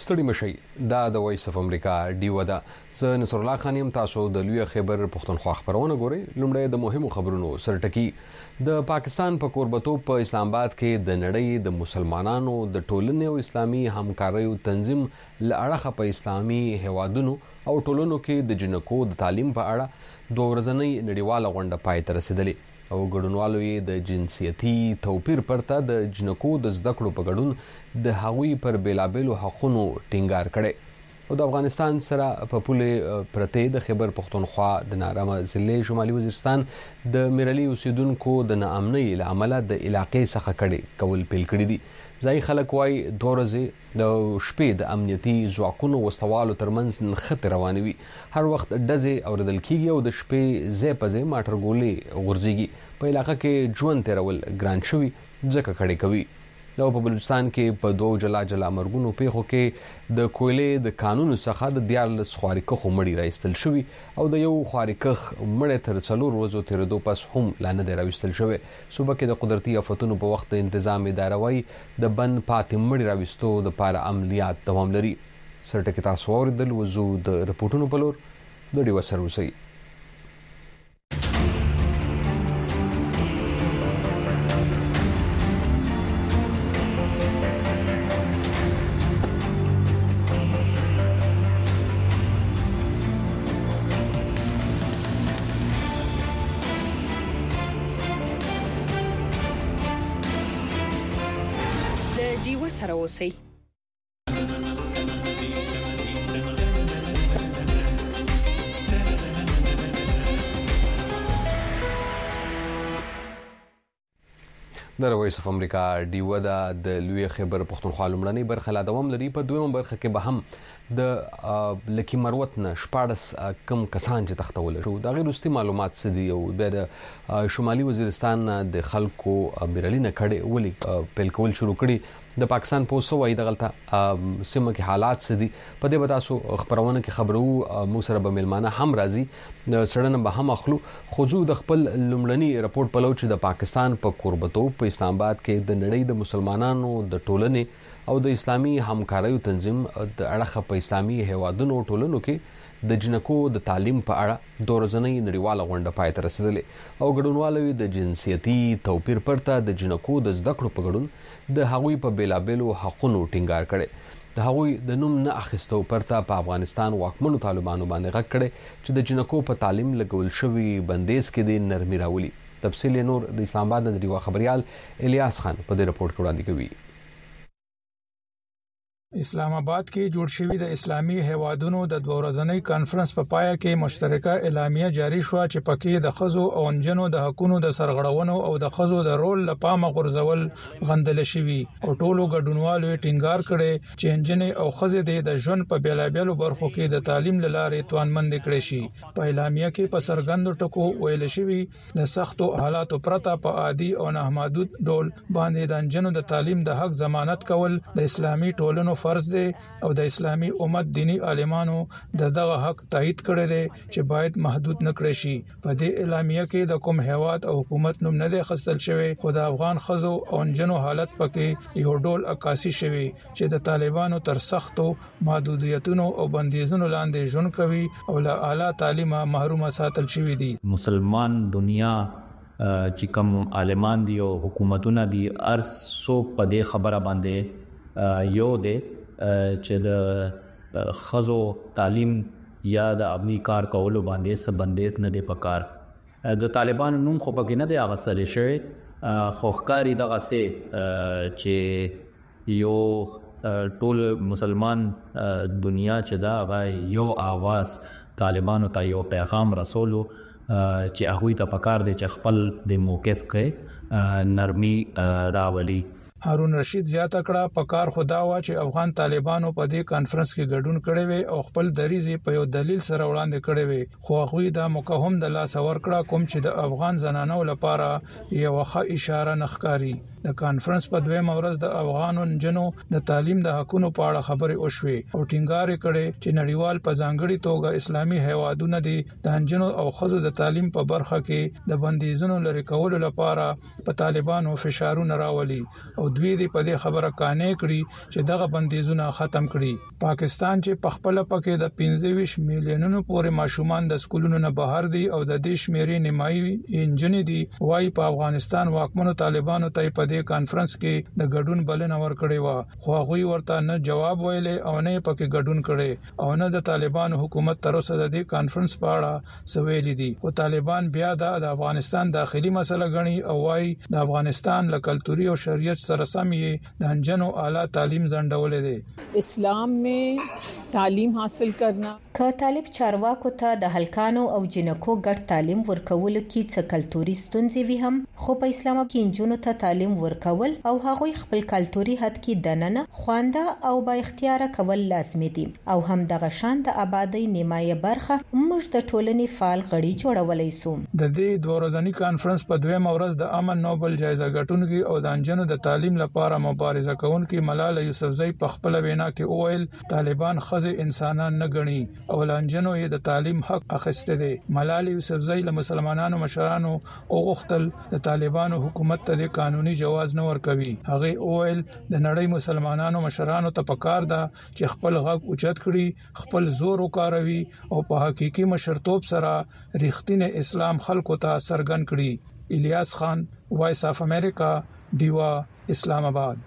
ستړي مشي دا د وایس اف امریکا ډیو ده. زه نصر الله خان یم. تاسو د لوی خبر پښتونخوا خبرونه ګورئ. لومړی د مهمو خبرونو سرټکی. د پاکستان په کوربتوب په اسلام آباد کې د نړۍ د مسلمانانو د ټولنې او اسلامي همکاریو تنظیم لړخه په اسلامي هیوادونو او ټولنو کې د جنکو د تعلیم په اړه دوه ورځنۍ نړیواله غونډه پای ته رسیدلې او ګډونوالو یې د جنسیتي توپیر پرته د جنکو د زده کړو په ګډون د هغوی پر بیلابیلو حقونو ټینګار کړي او د افغانستان سره په پوله پرته د خیبر پښتونخوا د نارمه ضلع شمالي وزیرستان د میرلي اوسیدونکو د ناامنۍ لامل د علاقې څخه کډې کول پیل کړي دي. ځای خلک وايي دوه ورځې د شپې د امنیتي ځواکونو وسوالو ترمنځ نښتې روانې وي. هر وخت ډزې اوریدل کیږي او د شپې ځای په ځای ماټرګولې غورځيږي. په علاقه کې ژوند تیرول ګران شوی ځکه کډې کوي. نو په بلوچستان کې په دوه جلا مرګونو پیښو کې د کویلې د قانون څخه د 14 خوارکخ مړی راایستل شوی او د یو خوارکخ مړی تر 4 ورځې تیرېدو پس هم لا نه دی راوستل شوی. صوبه کې د قدرتي آفتونو په وخت د تنظیم اداره وايي د بن پاتې مړی راوستو د لپاره عملیات دوام لري. سرټکی تاسو اوریدل وزو د رپورټونو په لور د ډیو سروسي. ډیو سره اوسئ. د وایس اف امریکا ډیو د لوی خبر پښتونخوا لمړنۍ برخه لا دوام لري. په دویمه برخه کې به هم د لکی مروت نه 14 کم کسان چې تختول شو دا غیر واستي معلومات سدي او د شمالي وزیرستان د خلکو بیرلینه کړي ولې پیل کول شروع کړي. د پاکستان پوسو وايي د غلطه سیمه کې حالات سدي په دې بتاسو خبرونه کې خبرو مو سره به ملمانه هم راځي سړنه به هم اخلو. خو د خپل لمړنی رپورت په لور چې د پاکستان په کوربتوب په اسلام آباد کې د نړۍ د مسلمانانو د ټولنې او د اسلامي همکاریو تنظیم د اړخه په اسلامي هیوادونو ټولنو کې د جنکو د تعلیم په اړه دوه ورځنۍ نړیواله غونډه پای ته رسیدلې او ګډونوالو د جنسیتي توپیر پرته د جنکو د زده کړو په ګډون د هغوی په بیلابیلو حقونو ټینګار کړي. د هغوی د نوم نه اخیستو پرته په افغانستان واکمنو طالبانو باندې غږ کړي چې د جنکو په تعلیم لګول شوی بندیز کې د نرمي راولي. تفصیل نور د اسلام آباد د ډیو خبريال الیاس خان په دې رپورت کې وړاندې کوي. اسلام آباد کې جوړ شوی د اسلامي هیوادونو د دوه ورځنۍ کانفرنس په پای کې مشترکه اعلامیه جاری شو چې پکې د خزو او انجنو د حقوقو د سرغړونو او د خزو د رول لپاره غورځول غندل شوی او ټولو ګډونوالو ټینګار کړي چې انجنې او خزې د ژوند په بیلابیلو برخو کې د تعلیم لارې توانمند کړي شي. په اعلامیه کې په سرګند ټکو ویل شوی د سختو حالاتو پرته په عادي او نه محدود ډول باندې د انجنو د تعلیم د حق ضمانت کول د اسلامي ټولنو فرض دی او د اسلامي امت دینی عالمانو دغه حق تایید کړی دی چې باید محدود نکړي شي. په دې اعلامیه کې د کوم هیواد او حکومت نوم نه دی خستل شوی خو د افغان خزو او انجنو حالت پکې یو ډول عکاسي شوی چې د طالبانو تر سختو محدودیتونو او بندیزونو لاندې ژوند کوي او له اعلی تعلیم محروم ساتل شوی دي. مسلمان دنیا چې کوم عالمان دي او حکومتونه دي ارسو په دې خبره باندې یو دی چې د خزو تعلیم یا د ابني کار کولو باندې سبندیز نه دی پکار. د طالبانو نوم خو پکې نه دی هغه سره شوی خو ښکاری دغه سه چې یو ټول مسلمان دنیا چې دا غي یو आवाज طالبانو ته یو پیغام رسولو چې هغه ته پکار دی چې خپل د موقف کې نرمي راولي. هارون رشید زیاته کړه په کار خدا وا چې افغان طالبانو په دې کانفرنس کې ګډون کړي وي او خپل دریزي په یو دلیل سره وړاندې کړي وي خو هغه د مقاوم د لاس ور کړه کوم چې د افغان زنانو لپاره یو ښه اشاره نخکاری. د کانفرنس په دویمه ورځ د افغانو جنو د تعلیم د حقونو په اړه خبرې وشوي او ټینګار کړي چې نړیوال په ځانګړي توګه اسلامي هیوادونه دي د جنو او خزو د تعلیم په برخه کې د بندیزونو لري کولو لپاره په طالبانو فشارونه راولي او دوی دې په دې خبره کانې کړي چې دغه بندیزونه ختم کړي. پاکستان چې پخپل پکې د 25 میلیونونو پورې ماشومان د سکولونو نه بهر دي او د دې شمیرې نیمایي انجن دي، وايي په افغانستان واکمنو طالبانو ته په دې کانفرنس کې د ګډون بلنه ورکړې و، خو هغه ورته نه جواب ویلې او نه پکې ګډون کړي او نه د طالبانو حکومت تر اوسه د دې کانفرنس په اړه سویل دي. او طالبان بیا د افغانستان داخلي مسله غني او وايي د افغانستان له کلتوري او شریعت سره سم یې د انجنو اعلی تعلیم ځنډولې دي. اسلام में تعلیم حاصل करना که طالب چارواکو ته د هلکانو او جنکو ګډ تعلیم ورکول کې څه کلتوري ستونزې وي هم، خو په اسلام کې انجونو ته تعلیم ورکول او هغوی خپل کلتوري حد کې دننه خوانده او با اختیار کول لازمي دي او هم دغه شان د آبادی نیمایه برخه موږ د ټولنې فعال غړي جوړولای سو. د دې دوه ورځنی کانفرنس په دویمه ورځ د امن نوبل جایزه ګټونکي او د انجنو د تعلیم لپاره مبارزه کوونکي ملاله یوسفزۍ په خپل وینا کې وویل طالبان خزه انسانان نه ګڼي او لانجنو یې د تعلیم حق اخیسته دي. ملاله یوسفزۍ له مسلمانانو مشرانو اوغختل د طالبانو حکومت ته د قانوني جواز نه ورکوي. هغه وویل د نړۍ مسلمانانو مشرانو ته پکار ده چې خپل غږ اوچت کړي، خپل زور وکاروي او په حقيقي مشرتوب سره ریښتینی اسلام خلکو ته څرګند کړي. الیاس خان، وایس اف امریکا، دیوا، اسلام آباد.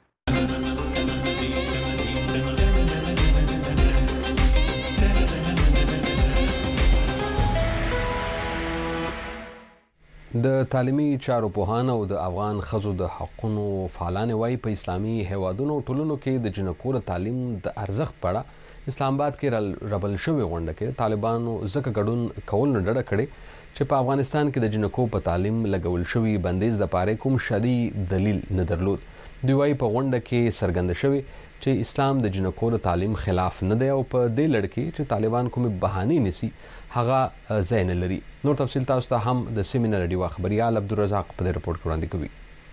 د تعلیمي چارو پوهان او د افغان ښځو د حقوقو فعالان وايي په اسلامي هیوادونو ټولنو کې د جنکو تعلیم د ارزښت په اړه اسلام آباد کې ربل شوی غونډه کې طالبانو ځکه ګډون کول نه ډډه کړې چې په افغانستان کې د جنکو په تعلیم لګول شوی بندیز د پاره کوم شرعي دلیل نه درلود. دوی وايي په غونډه کې څرګند شوی چې اسلام د جنکو تعلیم خلاف نه دی او په دې لړ کې چې طالبان کوم بهانه نسی هغه زین لري. نور تفصیل تاسو ته هم د سیمینار ډیوا خبريال عبدالرزاق په دې رپورت وړاندې کوي.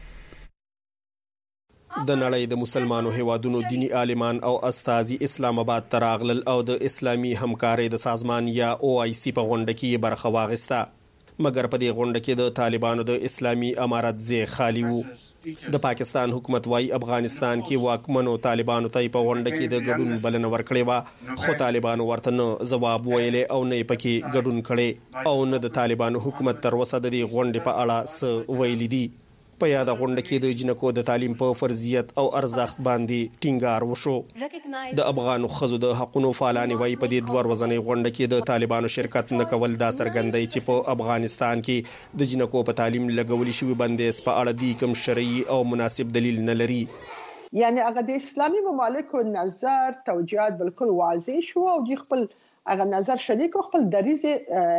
د نړۍ د مسلمانو هیوادونو دینی عالمان او استازي اسلام آباد تراغلل او د اسلامي همکارۍ د سازمان یا OIC په غونډه کې برخه واغسته، مګر په دې غونډه کې د طالبانو د اسلامي امارت ځای خالی وو. د پاکستان حکومت وايي افغانستان کې واکمنو طالبانو ته په غونډه کې د ګډون بلنه ورکړې و، خو طالبانو ورته نه جواب ویلې او نه پکې ګډون کړي او نه د طالبانو حکومت تر اوسه د دې غونډې په اړه څه ویلي دي. په یاد غونډه کې د جنکو د تعلیم په فرضیت او ارزښت باندې ټینګار وشو. د افغان ښځو د حقوقو فعالان وايي په دې دوه ورځنۍ غونډه کې د طالبانو شرکت نه کول دا څرګندوي چې په افغانستان کې د جنکو په تعلیم لګول شوی بندیز په اړه د کوم شرعي او مناسب دلیل نه لري. یعنی هغه د اسلامي ممالکو نظر توجیهات بالکل واضح شو او د خپل هغه نظر شریک خپل دریزه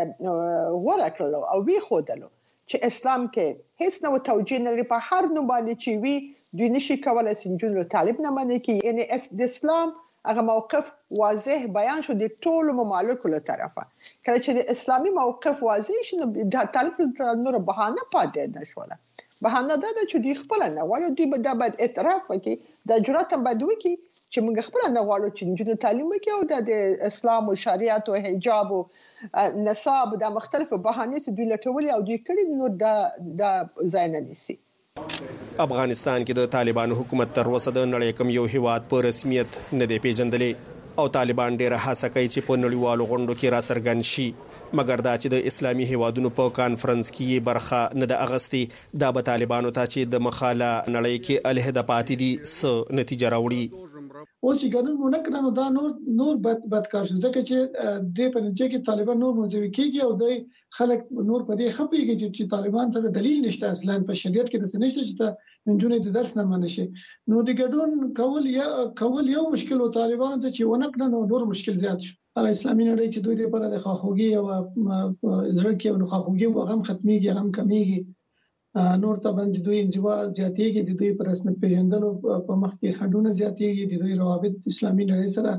غوړه کړل او وی خودلو چې اسلام کې هیڅ نو توجیه نه لري. په هر نو باندې چې وی دوی نشي کولای سنجونو طالب نه مني کې یعنی د اسلام هغه موقف واضح بیان شو د ټولو ممالکو له طرفه. کله چې د اسلامي موقف واضح شنو د طالب نور بهانه پاتې نشوله. بهانه دا چې دوی خپل نه غواړي دوی د بعد اعتراف وکړي د جرأت بدوي کې چې موږ خپل نه غواړو چې نجونو تعلیم وکړي او د اسلام او شریعت او حجاب او نصاب د مختلفو بهانې چې دوی لټولي او دوی کړي نور د ځای نه نيسي. افغانستان کې د طالبانو حکومت تر اوسه د نړۍ کوم یو هیواد په رسمیت نه دی پیژندلې او طالبان ډېر هڅه کوي چې په نړیوالو غونډو کې را څرګند شي، مګر دا چې د اسلامي هیوادونو په کانفرنس کې برخه نه د اغستي دا به طالبانو ته چې د مخاله نړۍ کې الهده پاتې دي څه نتیجه راوړي. او چې ګڼل مونږ کړه نو دا نور بدکار شو ځکه چې د پنځه کې طالبان نور موځوي کېږي او د خلک نور په دې خپيږي چې طالبان ته دلیل نشته اصلا په شریعت کې د سنشته چې منځونه د درس نه منشي. نو د ګډون کول یو مشکل او طالبان ته چې ونه کړه نو ډېر مشکل زیات شو. هغه اسلامي نړۍ چې دوی لپاره د خواخوږي او زړه کې او خواخوږي او غم ختميږي غم کمیږي نور ته باندې دوی انزوا زیاتېږي د دوی پر رسمیت پیژندلو په مخ کې خډونه زیاتېږي د دوی روابط اسلامي نړۍ سره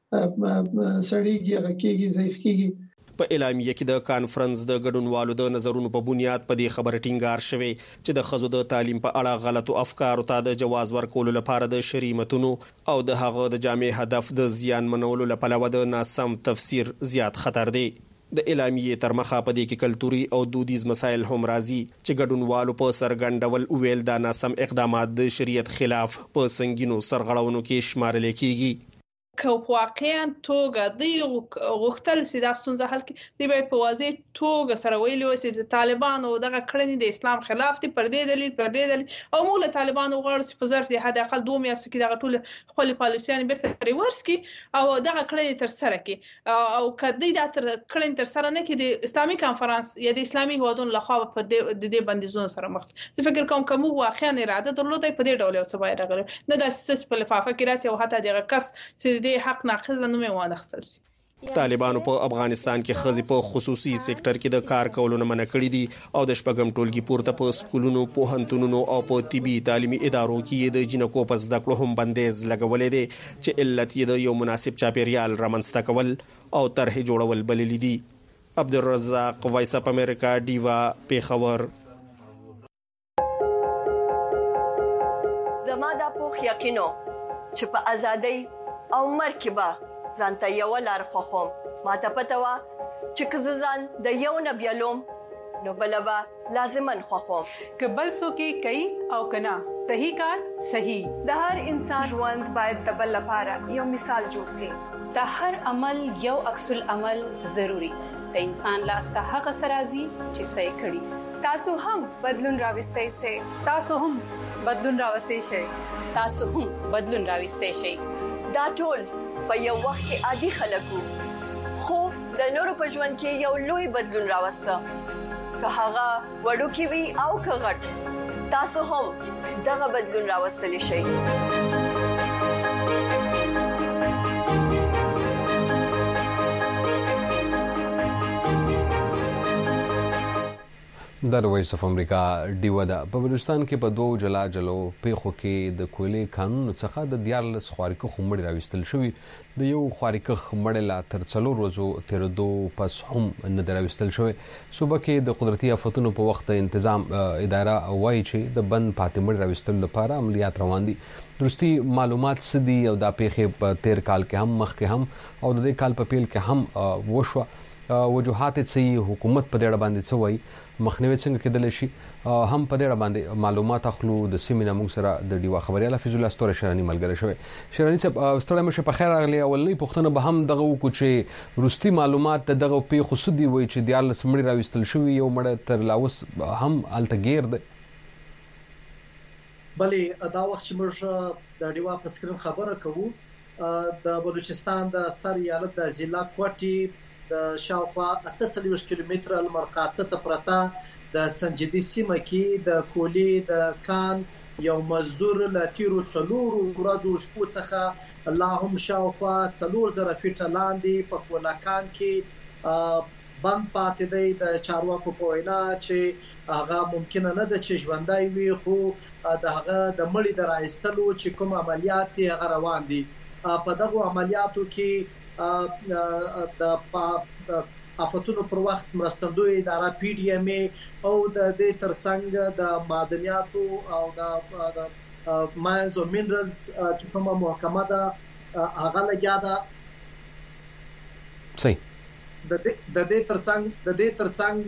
سړیږي غکیږي ضعیف کیږي. په اعلامیه کې د کانفرنس د ګډونوالو د نظرونو په بنیاد په دې خبره ټینګار شوی چې د خزو د تعلیم په اړه غلطو افکارو ته د جواز ورکولو لپاره د شریمتونو او د هغه د جامع هدف د زیان منولو لپاره د ناسم تفسیر زیات خطر دی. د اعلامیې تر مخه په دې کې کلتوري او دودیز مسایل هم راځي چې ګډونوالو په سرګند ډول ویل دا ناسم اقدامات د شریعت خلاف په سنگینو سرغړونو کې شمارل کېږي. که واقعا توګه د غوښتل سي دا ستونزه حل کړي دی په واضح توګه سره ویلي و چې د طالبانو دغه کړنې د اسلام خلاف دي پر دې دلیل او موږ له طالبانو غواړو چې په ظرف د حد اقل 2 میاشتو کې دغه ټول خپل پالیسیان بیرته ریورس کړي او دغه کړنې تر سره کړي او کدی دا تر کړنې تر سره نه کړي د اسلامي کانفرنس یا د اسلامي هیوادونو لخوا په دې بندیزونو سره مخ زه فکر کوم کوم واقعا اراده درلوده په دې ډول او څه باید راغلی نه د اساس په لفافه کې راځي او حتی دغه کس چې حق ناقص نه مې وانه خستل سي. طالبانو په افغانستان کې خزي په خصوصي سېکټر کې د کار کولو نه منع کړی دي او د شپږم ټولګي پورته په سکولونو پوهنتونونو او په طبي تعلیمي ادارو کې د جنکو په زده کړو هم بندیز لګولې دي چې علت یې د یو مناسب چاپیریال رامنځته کول او طرح جوړول بللی دي. عبدالرزاق وایس اپ امریکا دیوا پیښور. زما د پوخ یقینو چې په ازادۍ او مرکبه ځانته یو لار خوخم ماته پته وا چې که ځان د یو نه بیلوم نو بلبا لازمن خوخم که بل څوک کوي او کنا صحیح کار صحیح د هر انسان ژوند باید د بل لپاره یو مثال جوړ شي. د هر عمل یو عکس العمل ضروری د انسان لاسته هغه سرازي چې صحیح کړي. تاسو هم بدلون راوستئ شئ. تاسو هم بدلون راوستئ شئ. تاسو هم بدلون راوستئ شئ. دا ټول په یو وخت کې عادي خلکو خو د نورو په ژوند کې یو لوی بدلون راوسته که هغه وړوکی وي او که غټ تاسو هم دغه بدلون راوستلی شئ. د وایس اف امریکا ډیوه ده په بلوچستان کې په 2 جلا جلو پیښو کې د کویلې قانون څخه د 14 خوارکه خمړې راوستل شوې د یو خوارکه خمړې لا تر 4 ورځو تر 2 پس هم نه راوستل شوې. صوبه کې د قدرتي آفتونو په وخت انتظام اداره وایي چې د بند پاتې مړ راوستل لپاره عملیات روان دي. درستی معلومات سدي او د پیښې په 13 کال کې هم مخکې هم او د دې کال په پیل کې هم وشوه. وجوهات چې حکومت په دې اړه باندې څه وایي مخنیوي څنګه کېدل شي هم په دې اړه باندې معلومات اخلو. د سیمینار موږ سره د ډیوا خبريال حفیظ الله ستوره شرانی ملګری شوی. شرانی صاحب ستړی مشه په خیر راغلی. اولنی پوښتنه به هم دغه وکړو چې روستي معلومات دغه پیښو سدي وایي چې د 14 مړي راوستل شوی یو مړ تر لاوس هم التګیر ده. بلې دا وخت چې موږ د ډیوا په سکرین خبره کوو د بلوچستان د ستر ایالت د ضلع کوټي د شاوخوا 48 کیلومتر المرقاته ته پرته د سنجدي سیمه کې د کولی د کان یو مزدور لاتیرو څلورو ورځو شپو څخه اللهم شاوخوا 4000 فیټه لاندې په کولاکان کې بند پاتې دی. د چارواکو په وینا چې هغه ممکن نه ده چې ژوندۍ وي خو د هغه د مړي د راایستلو چې کوم عملیات هغه روان دي. په دغه عملیاتو کې د آفتونو پر وخت مرستندوی اداره پی ډی ام ای او د دې ترڅنګ د معدنیاتو او د ماینز او مینرالز چې کومه محکمه ده هغه لګیا ده. صحیح. د دې ترڅنګ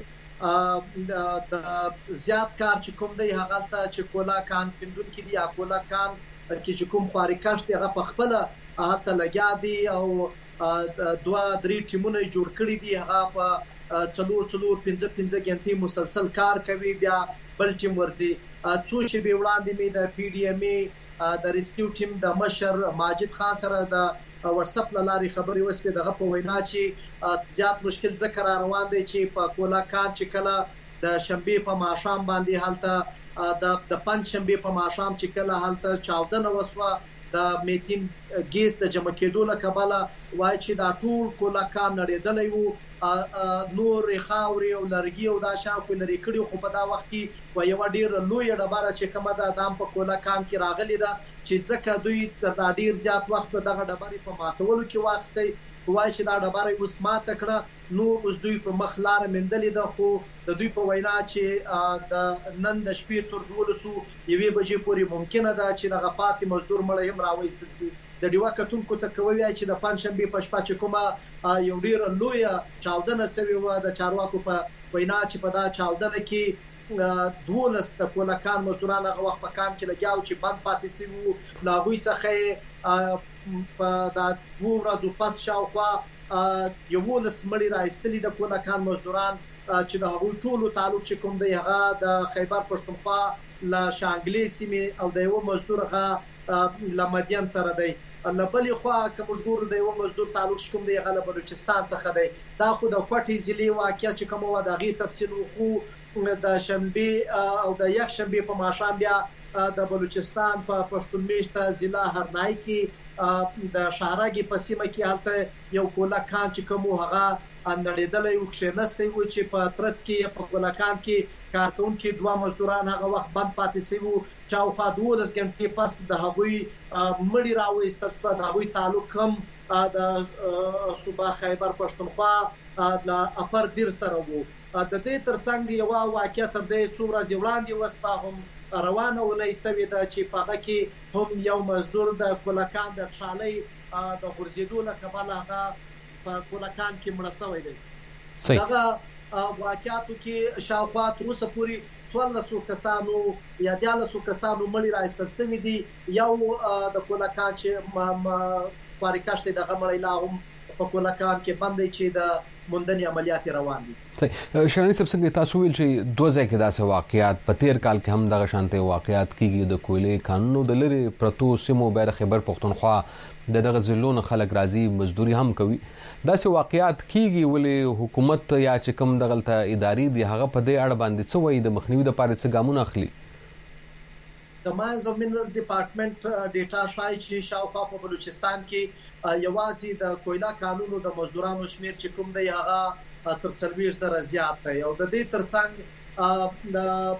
د زیات کار چې کوم دی هغه ته چې کولا کان پندون کې دی کولا کان کې چې کوم خارکاش دی هغه په خپل هغه لګیا دی او 2-3 ټیمونه جوړ کړی دي. هغه په 4-5 غنټې مسلسل کار کوي. بیا بل ټیم ورځي څو چې به وړاندې مې د پی ډی ام ای د ریسکیو ټیم د مشر ماجد خان سره د واتس اپ لاري خبري وسپې دغه په وینا چې زیات مشکل ذکر روان دي چې په کولا کان چې کله د شنبه په ماښام باندې حالت د پنځ شنبه په ماښام چې کله حالت چاودنه وسوه د میتین ګیس د جمع کېدو له کبله وای چې دا ټول کولا کان نړیدلې وو نور خاوري او لرګي او دا شاوخوا لري کړي خو په دا وخت کې یو ډیر لوی ډبره چې کومه د ادم په کولا کان کې راغلي ده چې ځکه دوی د ډیر زیات وخت دغه ډبرې په ماتولو کې واخستي وایي چې دا ډبره اوس ماته کړه نو اوس دوی په مخ لار مندلې ده خو د دوی په وینا چې د نن د شپې تر 12 یوې بجې پورې ممکنه ده چې دغه پاتې مزدور مړی هم راوېستل شي د ډیوا کتونکو ته کوي چې د پنځشنبه په شپه چې کومه یو ډیر لوی چاودنه سوي و د چارواکو په وینا چې په دا چاودنه کې 12 د کولکان مزدوران هغه وخت په کام کې لګیاو چې بند پاتې شي لا غوي څخه په دا 2 ورځې پس شاوخوا یو ولس مړی راایستلی د کولکان مزدوران چې د هغوی ټولو تعلق چې کوم دی هغه د خیبر پښتونخوا له شانګلې سیمې او د یو مزدور هغه لمدین سره دی لبلې خوا کوم ګور د یو مزدور تعلق کوم دی هغه بلوچستان څخه دی دا خو د کوټې ضلع واقعیا چې کوم و دغه تفصیل خو د شنبه او د یک شنبه په ماښام بیا د بلوچستان په پښتون میشته ضلع هرنای کې د شهرګي په سیمه کې حالت یو کولکان چې کوم هغه اندړېدلې او کښینسته و چې په ترڅ کې په کولکان کې کارکونکو دوه مزدوران هغه وخت بند پاتې شوی چې او په 12 غنټې پس د هغوی مړی راوېستل شو د هغوی تعلق هم د صوبه خیبر پښتونخوا د اپر دیر سره وو د دې ترڅنګ یو واقعیت تر دې څو ورځې وړاندې وسپا هم روانه ولې سوي د چې په هغه کې هم یو مزدور د کولکان د شالۍ د غورځېدو له کبله هغه په کولکان کې مړ شوی دی دغه واقعیتو کې شاوخوا تر اوسه پورې 1400 کسانو یا 1400 کسانو مړی راایستل شوي دي یو د کولکان چې فاریکاشته دغه مړی لا هم په کولکان کې باندې چې د موندنې عملیات روان دي. شاهین صاحب څنګه تاسو ویل چې دوه ځای کې داسې واقعیات په تیر کال کې هم دغه شانته واقعیات کیږي د کویلې قانونو د لری پرتو سیمو بیر خیبر پښتونخوا دغه ضلعونو خلک راځي مزدوري هم کوي داسې واقعیات کیږي ولې حکومت یا چې کوم دغلته اداري دی هغه په دې اړه باندې څه وایي د مخنیوي لپاره څه ګامونه اخلي؟ د ماینز او منرالز ډپارټمنټ ډیټا ښایي چې شاوخوا په بلوچستان کې یوازې د کویلا قانونو د مزدورانو شمیر چې کوم دی هغه تر 40 سره زیات دی او د دې ترڅنګ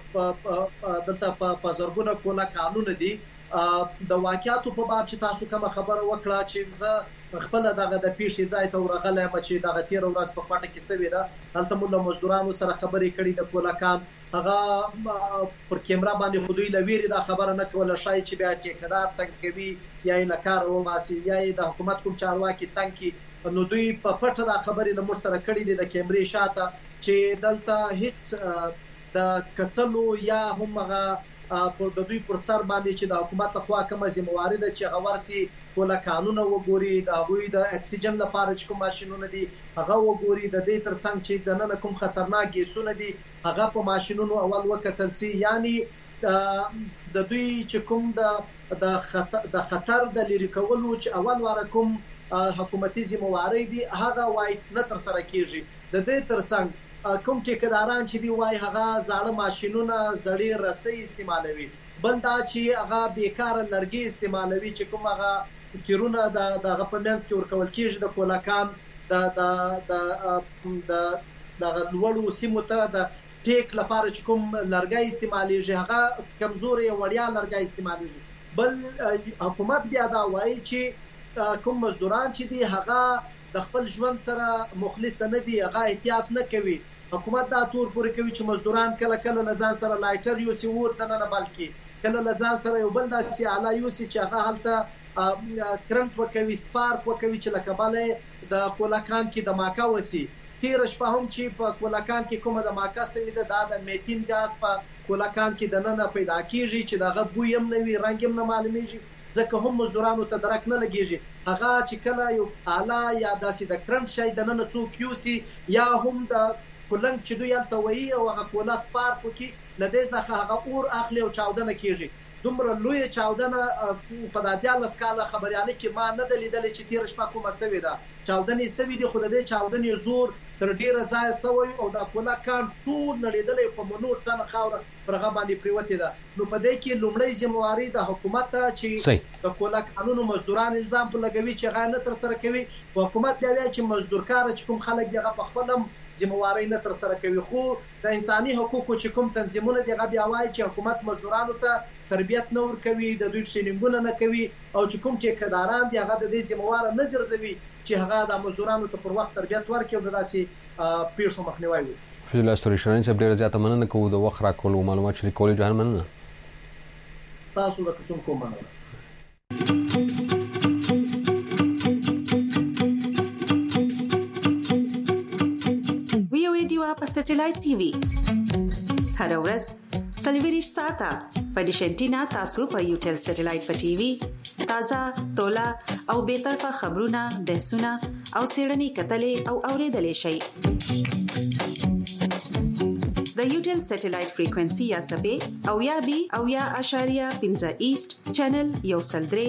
د دلته په زرګونه کولا قانون دي د واقعیتو په باب چې تاسو کوم خبره وکړه چې زه خپل دغه د پیښې ځای ته ورغلم چې دغه تیر ورځ په پټه کې سوي ده هلته موږ مزدورانو سره خبرې کړې د کولکان هغه پر کیمرا باندې خودی لویری دا خبره نه کوله شای چې بیا ټیکدار تنګ کوي یا نه کار او ماسي یا د حکومت کوم چارواکي تنګي نو دوی په پټه دا خبرې له مر سره کړې دي د کیمرې شاته چې دلته هیڅ د قتلو یا هم هغه په دوی پر سر باندې چې د حکومت لخوا کومه ذمہواری ده چې غورسي کوله قانون وګوري د هغوی د اکسیجن لپاره چې کوم ماشينونه دي هغه وګوري د دې ترڅنګ چې د نن کوم خطرناک ګیسونه دي هغه په ماشينونو اول وکتل سي یعنی د دوی چې کوم د خطر د لری کولو چې اول واره کوم حکومتي ذمہواری دي هغه وای نه تر سره کیږي د دې ترڅنګ کوم ټیکداران چې دی وای هغه زاړه ماشينونه زړې رسۍ استعمالوي بل دا چې هغه بیکاره لرګي استعمالوي چې کوم هغه کیرونه د غپمنس کې ورکول کیږي د کولکان د لوړو سیمو ته د ټیک لپاره چې کوم لرګي استعماليږي هغه کمزوري وړیا لرګي استعماليږي بل حکومت بیا دا وایي چې کوم مزدوران چې دی هغه د خپل ژوند سره مخلص نه دي هغه احتیاط نه کوي حکومت دا تور پورې کوي چې مزدوران کله کله لزان سره لایټر یو سی ورته نه بلکې کله لزان سره یو بل داسې اعلی یو سی چې هغه حالت کرنټ وکوي سپارک وکوي چې لکه بل د کولکان کې د ماکا وسی تیر شپه هم چې په کولکان کې کومه د ماکا سوي ده د میتین ګاز په کولکان کې د نن پیدا کیږي چې دغه بوی هم نه وي رنگ هم نه معلومیږي ځکه هم مزدورانو ته درک نه لګیږي هغه چې کله یو اعلی یا داسې د کرنټ شي د نن څو کیوسی یا هم د کولنګ چې دوی الته وایي او هغه کولا سپارک کې لدې ځخه هغه اور اخلي او چاودنه کیږي دومره لوی چاودنه په دادیاله سکاله خبريالي کې ما نه دلیدل چې تیر شپه کومه سوي ده چاودنې سوي دي خو د دې چاودنې زور تر ډیره ځای سوی او د کولا کان ټول نړیدلې په منور تن خاور پرغه باندې پریوتې ده نو په دې کې لومړی ذمہواری د حکومت چې د کولا قانون مزدوران الزام په لګوي چې غا نه تر سره کوي حکومت بیا چې مزدورکار چې کوم خلک دغه په خپلم ذمہواری نه تر سره کوي. خو د انساني حقوقو چې کوم تنظیمونه دغه بیا وایي چې حکومت مزدورانو ته تربیت نه ورکوي، د دوی ټریننګونه نه کوي او چې کوم ټیکداران دي هغه د دې ذمہوار نه ګرځوي چې هغه د مزدورانو ته پر وخت تربیت ورکړي او داسې پیښو مخنیوي وکړي. فضل الله ستوري شرنۍ صاحب ډېره زیاته مننه کوو د وخت راکولو معلومات شریکولو جهان مننه. تاسو د کتونکو مننه. ویو ډیوا په سټلایټ ټي وي هر ورځ سلویریش ساته په ډیشنټینا تاسو په یوټل سټلایټ په ټي وي تازه تولا او به طرفه خبرونه بحثونه او سیړنی کتلې او اوریدلې شي. د یوټل سټلایټ فریکوئنسي یا سبې او یا بي او یا اشاریه 15 ایست چینل یو سلدري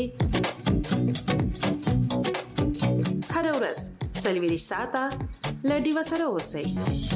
هر ورځ سلویریش ساته لډي وسره اوسئ.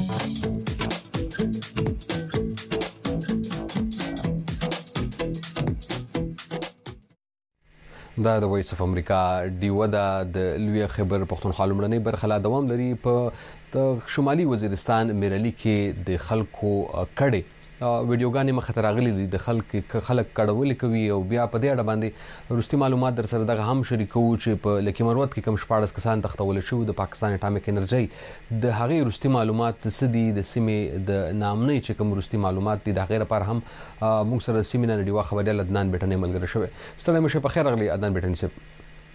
دا د وایس اف امریکا ډیو د لوی خیبر پختونخوا لومړنۍ برخه لا دوام لري په د شمالي وزیرستان میرالي کې د خلکو کډې ویډیوګانې مخ ته راغلي دي. د خلک کډول کوي او بیا په دې اړه باندې وروستي معلومات در سره دغه هم شریکو چې په لکی مروت کې کم 14 کسان تختول شو د پاکستان اټامیک انرژي د هغې وروستي معلومات سدي د سیمې د نامنۍ چې کوم وروستي معلومات دي د غیر پر هم موږ سره سیمینار ډیوا خبريال عدنان بیٹنې ملګری شوی. ستړی مشه په خیر غلی عدنان بیٹنې صاحب.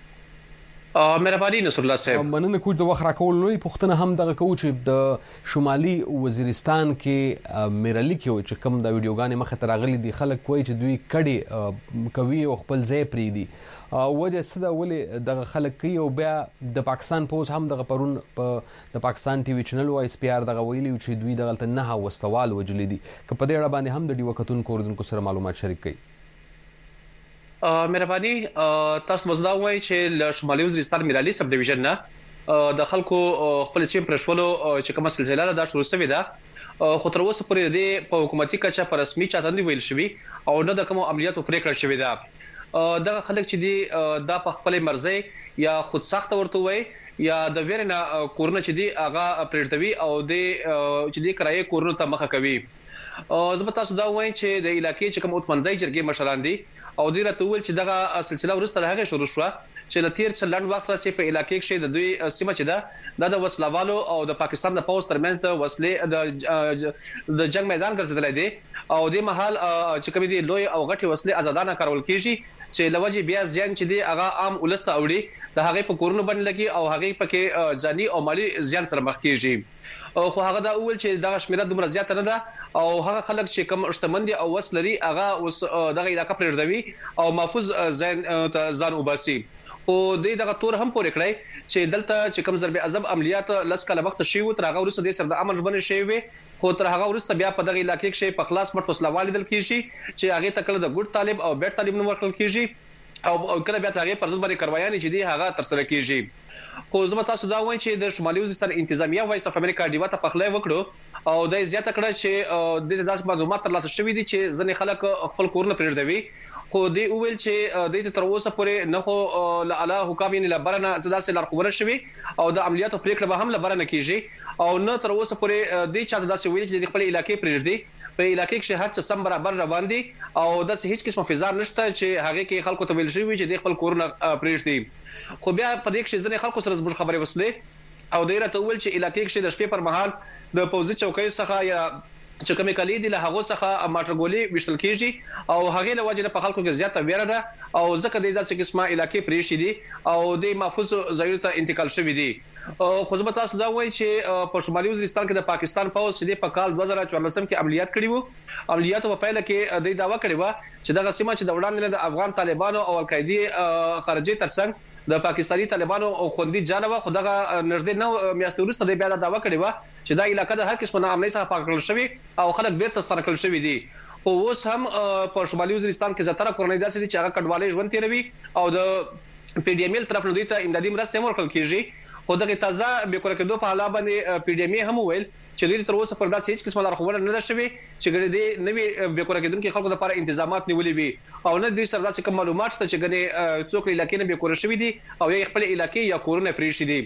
مهرباني نصر الله صاحب مننه کوم د وخت راکول نوې پښتنه هم دغه کوم چې د شمالي وزیرستان کې میرالي کې چې کوم د ویډیوګانې مخ ته راغلي دي خلک کوي چې دوی کډي کوي او خپل ځای پری دي وجه څه دا ولې دغه خلک کوي او بیا د پاکستان پوز هم دغه پرون په د پاکستان ټي وي چینل او اس پی ار دغه ویلي چې دوی دغه نه وستوال وجلي دي که په دې اړه باندې هم د ډیو کتون کوردونکو سره معلومات شریک کړي. مهرباني تاسو مزدا وای چې ل شمالي وزیرستان میرالي سب ډیویژن نه د خلکو خپل سیم پرشولو چې کومه سلسله ده شروع شوې ده خو تر اوسه پورې د په حکومتي کچه پر رسمي چاتندې ویل شوی او نه د کوم عملیاتو پریکړه شوې ده. دغه خلک چې دی دا په خپل مرزي یا خود ساخته ورته وای یا د ویرنا کورونه چې دی هغه پرېږدوي او د چې دی کرایه کورونه ته مخه کوي. زه تاسو دا وایم چې د علاقې چې کوم اوتمنځي جرګې مشران دي او د راته ویل چې دغه سلسله ورسته هغه شروع شو چې د تیر څلند وخت راځي په علاقې کې د دوی سیمه چې د وسلوالو او د پاکستان د پوز ترمنځ د وسلې د جنگ میدان ګرځیدل دي او د محل چې کوم دي لوی او غټي وسلې آزادانه کارول کیږي چې لوجه بیا ځان چې دی هغه عام ولسته اوړي د هغه په کورونو باندې لګي او هغه پکې ځاني او مالی زیان سره مخ کیږي. خو هغه دا اول چې دغه شمیره دومره زیاته نه ده او هغه خلک چې کم اشتمندي او وسلري هغه اوس دغه علاقې پرېږدوي او محفوظ ځان وباسي. او دغه تور هم پورې کړی چې دلته چې کم ضرب عذاب عملیات لس کاله وخت شي و تر هغه ورسره د سر د امن ژوند شي وي خو تر هغه ورسره بیا په دغه علاقې کې په خلاص مټ وسلوال دل کیږي چې هغه تکل د ګډ طالب او بیت طالب نوم ورکل کیږي او کله بیا هغه پر ضد باندې کاروایي چې دی هغه تر سره کیږي. خو زما تاسو دا وایي چې د شمالي وزیرستان انتظامیه وایس اف امریکا ډیوا ته پخلای وکړو او د زیاته کړه چې د داسې معلومات ترلاسه شوې دي چې ځنې خلک خپل کورونه پرېږدوي خو دی ویل چې د تر اوسه پورې نه خو لاله حکام یې لبرنه زداسې لار خبره شوی او د عملیاتو پریکړه به هم لبرنه کیږي او نه تر اوسه پورې د چا داسې ویل چې د خپل علاقې پرېږدي په علاقې کې هر څه سم برابر روان دي او د هیڅ قسمه فزار نشته چې هغه کې خلکو ته ویل شوی چې د خپل کورونه پرېږدي. خو بیا په دې کې ځنې خلکو سره زموږ خبرې وسلې او ډیره ته ویل چې علاقې کې د شپې پر مهال د پوزي چوکۍ څخه یا چې کومې کلی دي له هغه څخه ماټرګولي وشتل کیږي او هغه له وجه په خلکو کې زیاته ویره ده او ځکه د داسې قسمه علاقې پرېښې دي او د محفوظ ځایونو ته انتقال شوی دي. خو زما تاسو دا وایي چې په شمالي وزیرستان کې د پاکستان پوز چې په کال 2014 کې عملیات کړي وو عملیاتو په پیل کې د داوا کړی و چې دغه سیمه چې د وړاندې د افغان طالبانو او القاعده خارجي ترڅنګ د پاکستاني طالبانو او خوندي جانبه خدغه نږدې نو میاشتې وروسته د بیا د داوا کړی و چې دا علاقې د هر قسم نه امنیت څخه پاک کړل شوی او خلک بیرته ستر کړل شوی دي. او اوس هم په شمالي وزیرستان کې زیاتره کورنۍ داسې دي چې هغه کډوالۍ ژوند تیروي او د پی ډی ایم ال طرف نه دوی ته امدادي مرسته ورکړل کیږي. خو دغه تازه به کول کېدو په حاله باندې پی ډی ایم هم ویل چې دوی تر اوسه پر داسې هیڅ قسمه لارښوونه نه ده شوې چې ګړي دې نوې به کول کېدونکو خلکو لپاره تنظیمات نیولې وي او نه دوی سره داسې کوم معلومات شته چې ګنې څوک علاقې نه به کول شوې دي او یې خپل علاقې یا کورونه پریښې دي.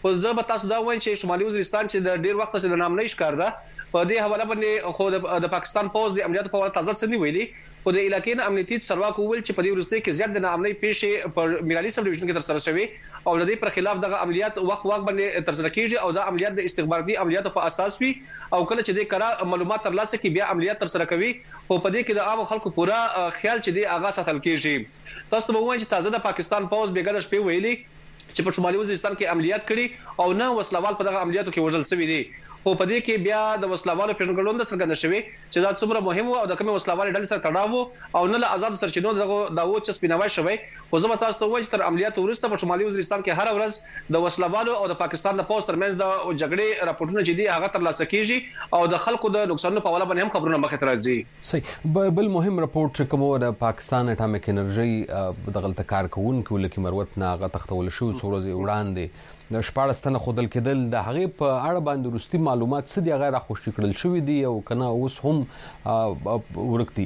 خو زه به تاسو دا وایم چې شمالي وزیرستان چې د ډیر وخت څخه د نام نه ښکار ده په دې حواله باندې خو د پاکستان پوز د عملیاتو په اړه تازه څه دی ویلي خو د علاقې نه امنیتي سرواکو ویل چې په دې ورسته کې زیات د نامنۍ پیښې په میرالي سب ډیویژن کې تر سره شوي او د دې پر خلاف دغه عملیات وخت باندې تر سره کیږي او د عملیات د استخباراتي عملیاتو په اساس وي او کله چې د کړه معلومات ترلاسه کی بیا عملیات تر سره کوي خو په دې کې د عام خلکو پورا خیال چې د آغاز ساتل کیږي تاسو به وایئ چې تازه د پاکستان پوز بیګل شپې ویلي چې په شمالي وزیرستان کې عملیات کړي او نه وسلوال په دغه عملیاتو کې وژل شوی دي خو په دې کې بیا د وسلوالو پیژنګلون د څرګند شوی چې دا څومره مهم او د کوم وسلوال ډلې سره تړاو او نه له آزاد سرچینو د و چې سپیناوي شوی خو زما تاسو ته وایي چې تر عملیاتو وروسته په شمالي وزیرستان کې هر ورځ د وسلوالو او د پاکستان د پوز ترمنځ د جګړې راپورټونه چې دي هغه ترلاسه کیږي او د خلکو د نقصانونو په اړه باندې هم خبرونه مخې ته راځي صحیح بل مهم راپورټ چې کوم د پاکستان اټامیک انرژي د غلطه کار کوونکو لکه مروت ناغه تختول شو څورځي وړاندې د شپارستانه خودل کېدل د هغه په اړه باندې رستي معلومات څه دی غیر خوشی کړل شوې دي او کنه اوس هم ورکتي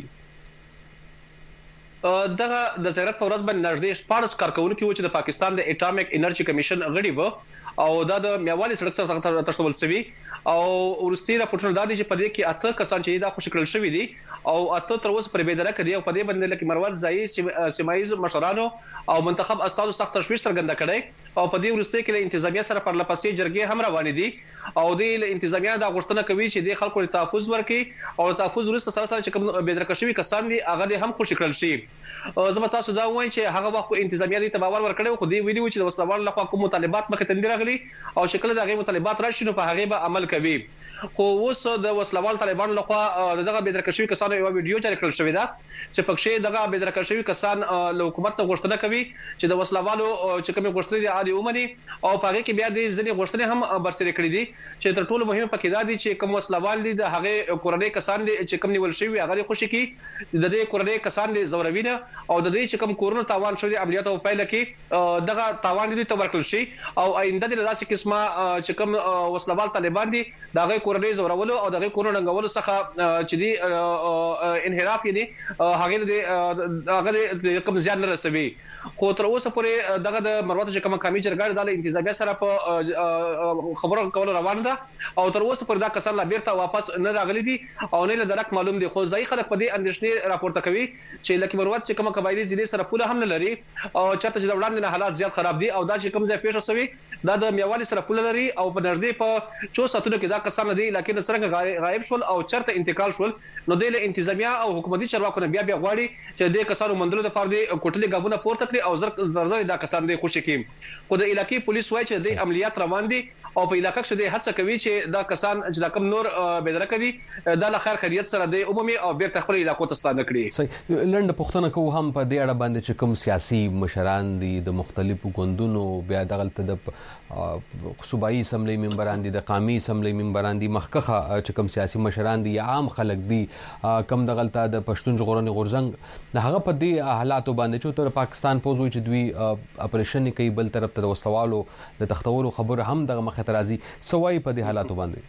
دغه د زیارت په ورځ باندې نږدې 14 کارکونکو چې د پاکستان د اټامیک انرژي کمیشن غړي وو او د میوالي سړک سره تړل شوی او ورستي راپورټونه دا دي چې په دې کې اته کسان چې دا خوشی کړل شوی دي او اته تر اوسه پر بیدره کړي او په دې باندې لکه مروت ځای سیمایز مشرانو او منتخب استادو سخت تشویش څرګنده کړي او په دې ورسته کې انتظامیه سره پر لپسې جرګې هم روان دي او د انتظامیه دا غوښتنه کوي چې د خلکو تحفظ ورکړي او تحفظ ورسته سره چې کوم بیدره شوی کسان دي هغه هم خوشی کړل شي زما تاسو دا وایم چې هغه وخت انتظامیه دي تباور ورکړي خو دی ویلي چې د وسلوال لخوا کوم مطالبات مخه تندې راغلي او شکل د هغه مطالبات راشي نو په هغه به عمل کوي خو اوس د وسلوال طالبان لخوا دغه بیدره شوی کسانو یو ویډیو جاری کړل شوی دا چې پکښې دغه بیدره شوی کسان له حکومت ته غوښتنه کوي چې د وسلوالو چې کوم غوښتنې دي عادي ومني او په هغه کې بیا د ځینې غوښتنې هم برسره کړې دي چې تر ټولو مهمه پکې دا دي چې کوم وسلوال دي د هغه کورنۍ کسان دي چې کوم نیول شوی هغه خوشي کی د دې کورنۍ کسان دي زوروینه او د دې چې کوم کورونو تاوان شوی عملیاتو په پیل کې دغه تاوان دي ته ورکړل شي او آینده د داسې قسمه چې کوم وسلوال طالبان دي دغه کورنۍ زورولو او دغه کورونو رنګولو څخه چې دي انحراف یعنی هغه کوم زیان نه رسوي خو تر اوسه پورې دغه د مروت چې کوم قومي جرګه د انتظامیه سره په خبرو کول روان ده او تر اوسه پورې دا کسان لا بیرته واپس نه راغلي دي او نه له درک معلوم دي خو ځای خلک په دې اندېښنې راپورته کوي چې لکه مروت چې کوم قبایلی ضلع سره پوله هم نه لري او چاته چې د وړاندې نه حالات زیات خراب دي او دا چې کوم ځای پیښ شوی دا د میوالي سره پوله لري او په نږدې په 4 ساعتونو کې دا کسان دي لکه څنګه غایب شول او چرته انتقال شول نو د انتظامیه او حکومتي چارواکو نه بیا غواړي چې د کسانو مندلو لپاره د کوټلي غابونه پورته کړي او زرزر دا کسان دي خوشي کیم خو د علاقې پولیس وایي چې د عملیات روان دي او په علاقې کې د هڅه کوي چې دا کسان چې دا کم نور بدره کړي د خیر خیریت سره د عمومي او بیرته خپل علاقو ته ستانه کړي صحیح لنډ پښتنه کو هم په دې اړه باندې چې کوم سیاسي مشران دي د مختلفو ګوندونو بیا دغلت د صوبایي اسمبلی ممبران دي د قومي اسمبلی ممبران دي مخکخه چې کوم سیاسي مشران دي عام خلک دي کم دغلت د پښتون ژغورنې غورځنګ هغه په دې حالاتو باندې چې تر پاکستان پوزوي چې دوی اپریشن کوي بل طرف ته وسوالو د تختورو خبر هم دغه مخه ترازي سوای په دې حالاتو باندې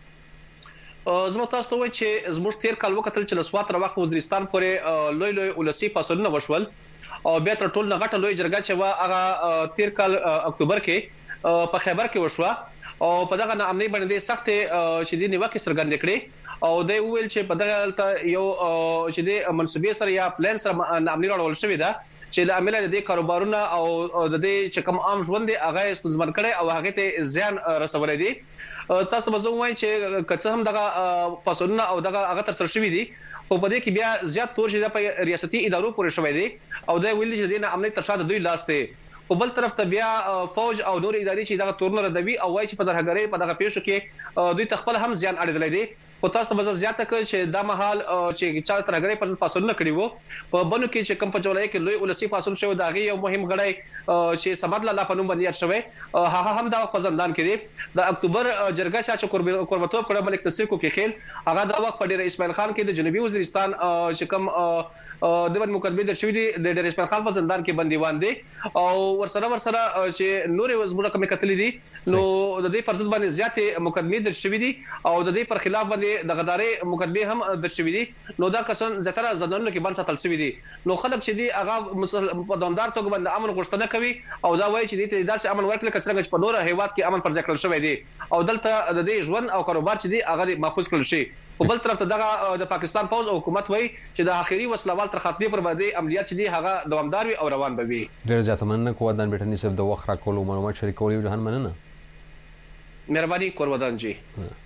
زما تاسو ته وایي چې زموږ تیر کال وکتل چې لسوات تر وخت وزیرستان پورې لوی لوی ولسی پاسونه وشول او بیا تر ټول نغټه لوی جرګه چې وا هغه تیر کال اکتوبر کې په خیبر کې وشوه او په دغه نامنۍ باندې سخت چې د نیوکه سرګند کړي او د ویل چې په دغه یو چې د منسوبې سره یا پلان سره نامنۍ راول شوې ده چې د عمله د کاروبارونو او د دې چې کوم عام ژوند دی هغه ستونزمن کړي او هغه ته زیان رسولې دي تاسو به زه وایم چې کڅ هم دغه فاصلونه او دغه هغه تر سره شوی دي او په دې کې بیا زیات تور چې په ریاستي ادارو پورې شوی دي او دا ویل چې د امنیت تر شاته دوی لاسته او بل طرف ته بیا فوج او نور ادارې چې دغه تورنه ردوي او وایي چې په درهګری په دغه پیښو کې دوی تخپل هم زیان اړیدل دي او تاسو به زیاته کړئ چې دا مهال چې چا ترګری پر فاصله کړی وو په بنو کې چې کم په جولای کې لوی ولسی فاصله شو دا غي یو مهم غړی چې سمد الله په نوم باندې شوی هغه هم دا په زندان کې دی د اکتوبر جرګه چې قربتوب کړه ملک نصیر کو کې خیل هغه دا وخت په ډیر اسماعیل خان کې د جنوبي وزیرستان چې کم د باندې مقدمه در شوې دي د ډیر اسماعیل خان په زندان کې بنديوان دي او ورسره چې نورې وزمونه کومه قتل دي نو د دې پر ضد باندې زیاتې مقدمه در شوې دي او د دې پر خلاف باندې باندې د غداري مقدمه هم د شوې دي نو دا کسان زتره زندانونو کې بند ساتل شوی دي نو خلک چې دي هغه په دوامدار توګه باندې امن غوښتنه کوي او دا وایي چې دې داسې امن ورکړي کڅرګ په نور هیواد کې امن پر ځای کړل شوی دی او دلته د دې ژوند او کاروبار چې دی هغه محفوظ کړل شي په بل طرف ته دغه د پاکستان پوز او حکومت وایي چې د اخیری وسلوال تر خاتمه پر باندې عملیات چې دی هغه دوامدار وي او روان به وي ډیر زیات مننه کوادان بیٹنی صاحب د وخت راکولو معلومات شریکولو جهان مننه مهرباني کوروادان جی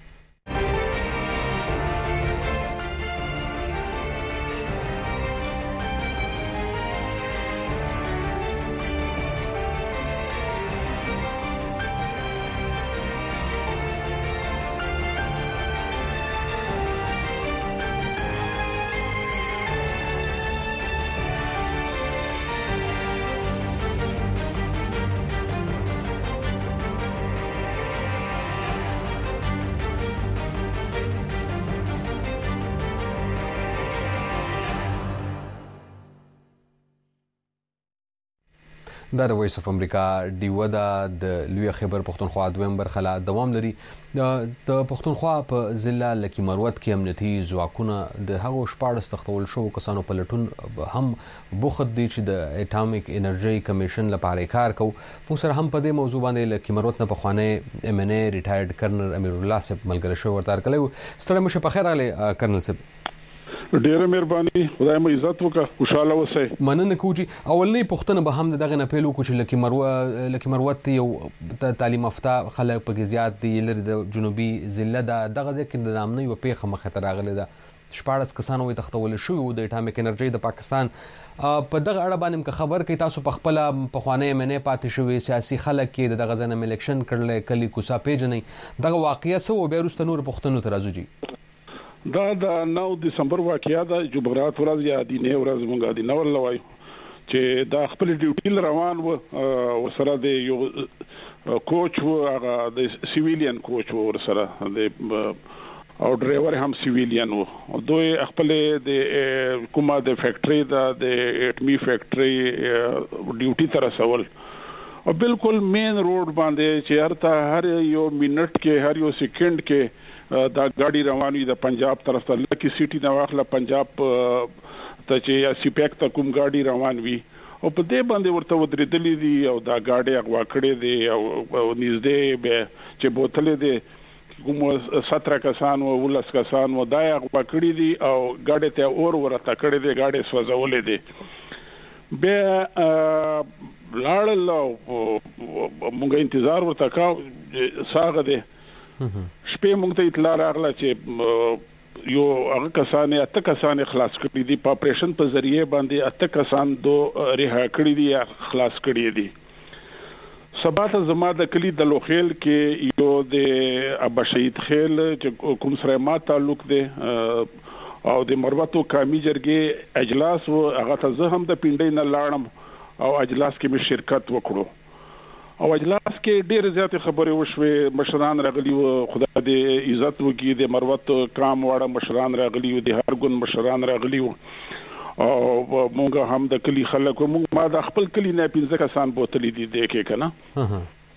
د وایس اف امریکا ډیوه د لوی خیبر پښتونخوا دویم برخه دوام لري د پښتونخوا په ضلع لکی مروت کې امنیتي ځواکونه د هغو شپاړس تختول شو کسانو په لټون هم بوخت دي چې د اټامیک انرژي کمیشن لپاره کار کوي موږ سره هم په دې موضوع باندې لکی مروت نه په خوانه ام ان ای ریټایرډ کرنل امیر الله صاحب ملګری شو ورته کړو ستړي مشه په خیر علي کرنل صاحب ډیره مهرباني خدای مو عزت وکړه خوشاله اوسئ مننه کوجی اولنې پښتنه به هم دغه نه پیلو کوچ لکی مروت یو تعلیم یافته خلک په زیات دی لري د جنوبي ضلع دغه ځکه د نامنۍ او پیخه مخه تر راغله ده شپارس کسانو وي تختول شو د اټامیک انرژي د پاکستان په دغه اړه باندې خبر کوي تاسو په خپل په خوانه منې پاتې شوی سیاسي خلک کې دغه ځنه الیکشن کړل کلی کوسا پیجنې دغه واقعیت سو به رست نور پښتنو ترازو جی دا د 9 دسمبر واقعیا د جمعرات ورځ یا د نه ورځ مونږه د نو لوي چې دا خپل ډیوټي روان و سره د یو کوچ و هغه د سیویلین کوچ و سره د او ډرایور هم سیویلین و دوی خپل د کومه د فیکټری د اټمی فیکټری ډیوټي تر سوال او بالکل مین روډ باندې چې هر یو منټ کې هر یو سکند کې دا ګاډي روانوي د پنجاب طرف ته لکی سټي نه واخله پنجاب ته چې یا سیپیک ته کوم ګاډي روانوي او په دې باندې ورته ودرېدلې دي او دا ګاډي اغوا کړې دي او نږدې به چې بوتلې دي کوم 17 کسان او 19 کسان و دا اغوا کړې دي او ګاډي ته اور ورته کړې دي ګاډي سوځولې دي به لاړل مونږه انتظار ورته کاو ساغه دي شپې مونږ ته اطلاع راغله چې یو هغه کسان اته کسان خلاص کړي دي په اپریشن په ذریعہ باندې اته کسان دو رها کړي دي یا خلاص کړي دي سبا ته زما د کلی د لوخیل کې یو د ابا شهید خیل چې کوم سره ما تعلق دی او د مروتو قومي جرګې اجلاس و هغه ته زه هم د پینډې نه لاړم او اجلاس کې مې شرکت وکړو او اجلاس کې ډېر زیات خبرې وشوي مشران راغلي و خدای دې عزت وکړي د مروت کام واړه مشران راغلي و د هر ګون مشران راغلي و او مونږ هم د کلی خلکو ما د خپل کلی نه 15 کسان بوتلې دي د کې کنه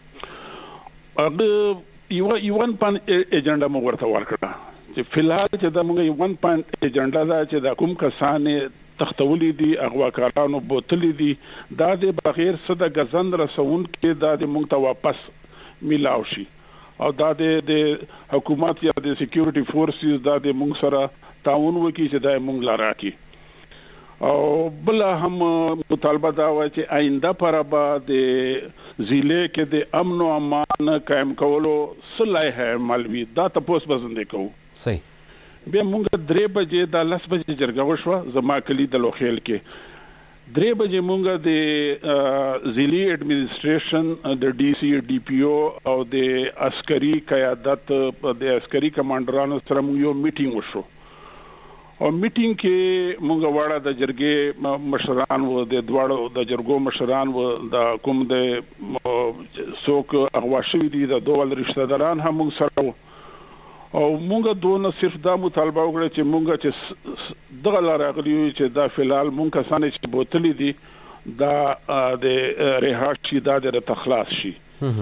هغه یوان پان ایجنډا مو ورته ورکړه چې فلحال چې د مونږ یوان پان ایجنډا دا چې د کوم کسان تختولې دي اغواکارانو بوتلې دي دا د بغیر صد غزن رسون کې دا د مونږ ته واپس میلاو شي او دا د حکومت یا د سکیورټي فورسز دا د مونږ سره تعاون وکړي چې دا مونږ لاره کی او بل هم مطالبه دا و چې آینده پر بعد ضلع کې د امن او امان قائم کولو صلاح مالوي دا تاسو بسنده کوو صحیح بیا مونږ 3 بجې د 10 بجې جرګه وشوه زما کلی د لوخیل کې 3 بجې مونږ د ضلعي اډمنسټریشن د ډي سي ډي پی او او د عسکري قیادت د عسکري کمانډرانو سره یو میټینګ وشو او میټینګ کې مونږ واړه د جرګې مشران و د دواړو د جرګو مشران و د کوم د څوک اغوا شوي دي د دوه رشتہ داران هم مونږ سره او مونږ دونه صرف دا مطالبه وکړه چې مونږ چې دغه راغلی چې دا فلال مونږ کسان چې بوتلې دي دا د رهاشي دا د تخلاص شي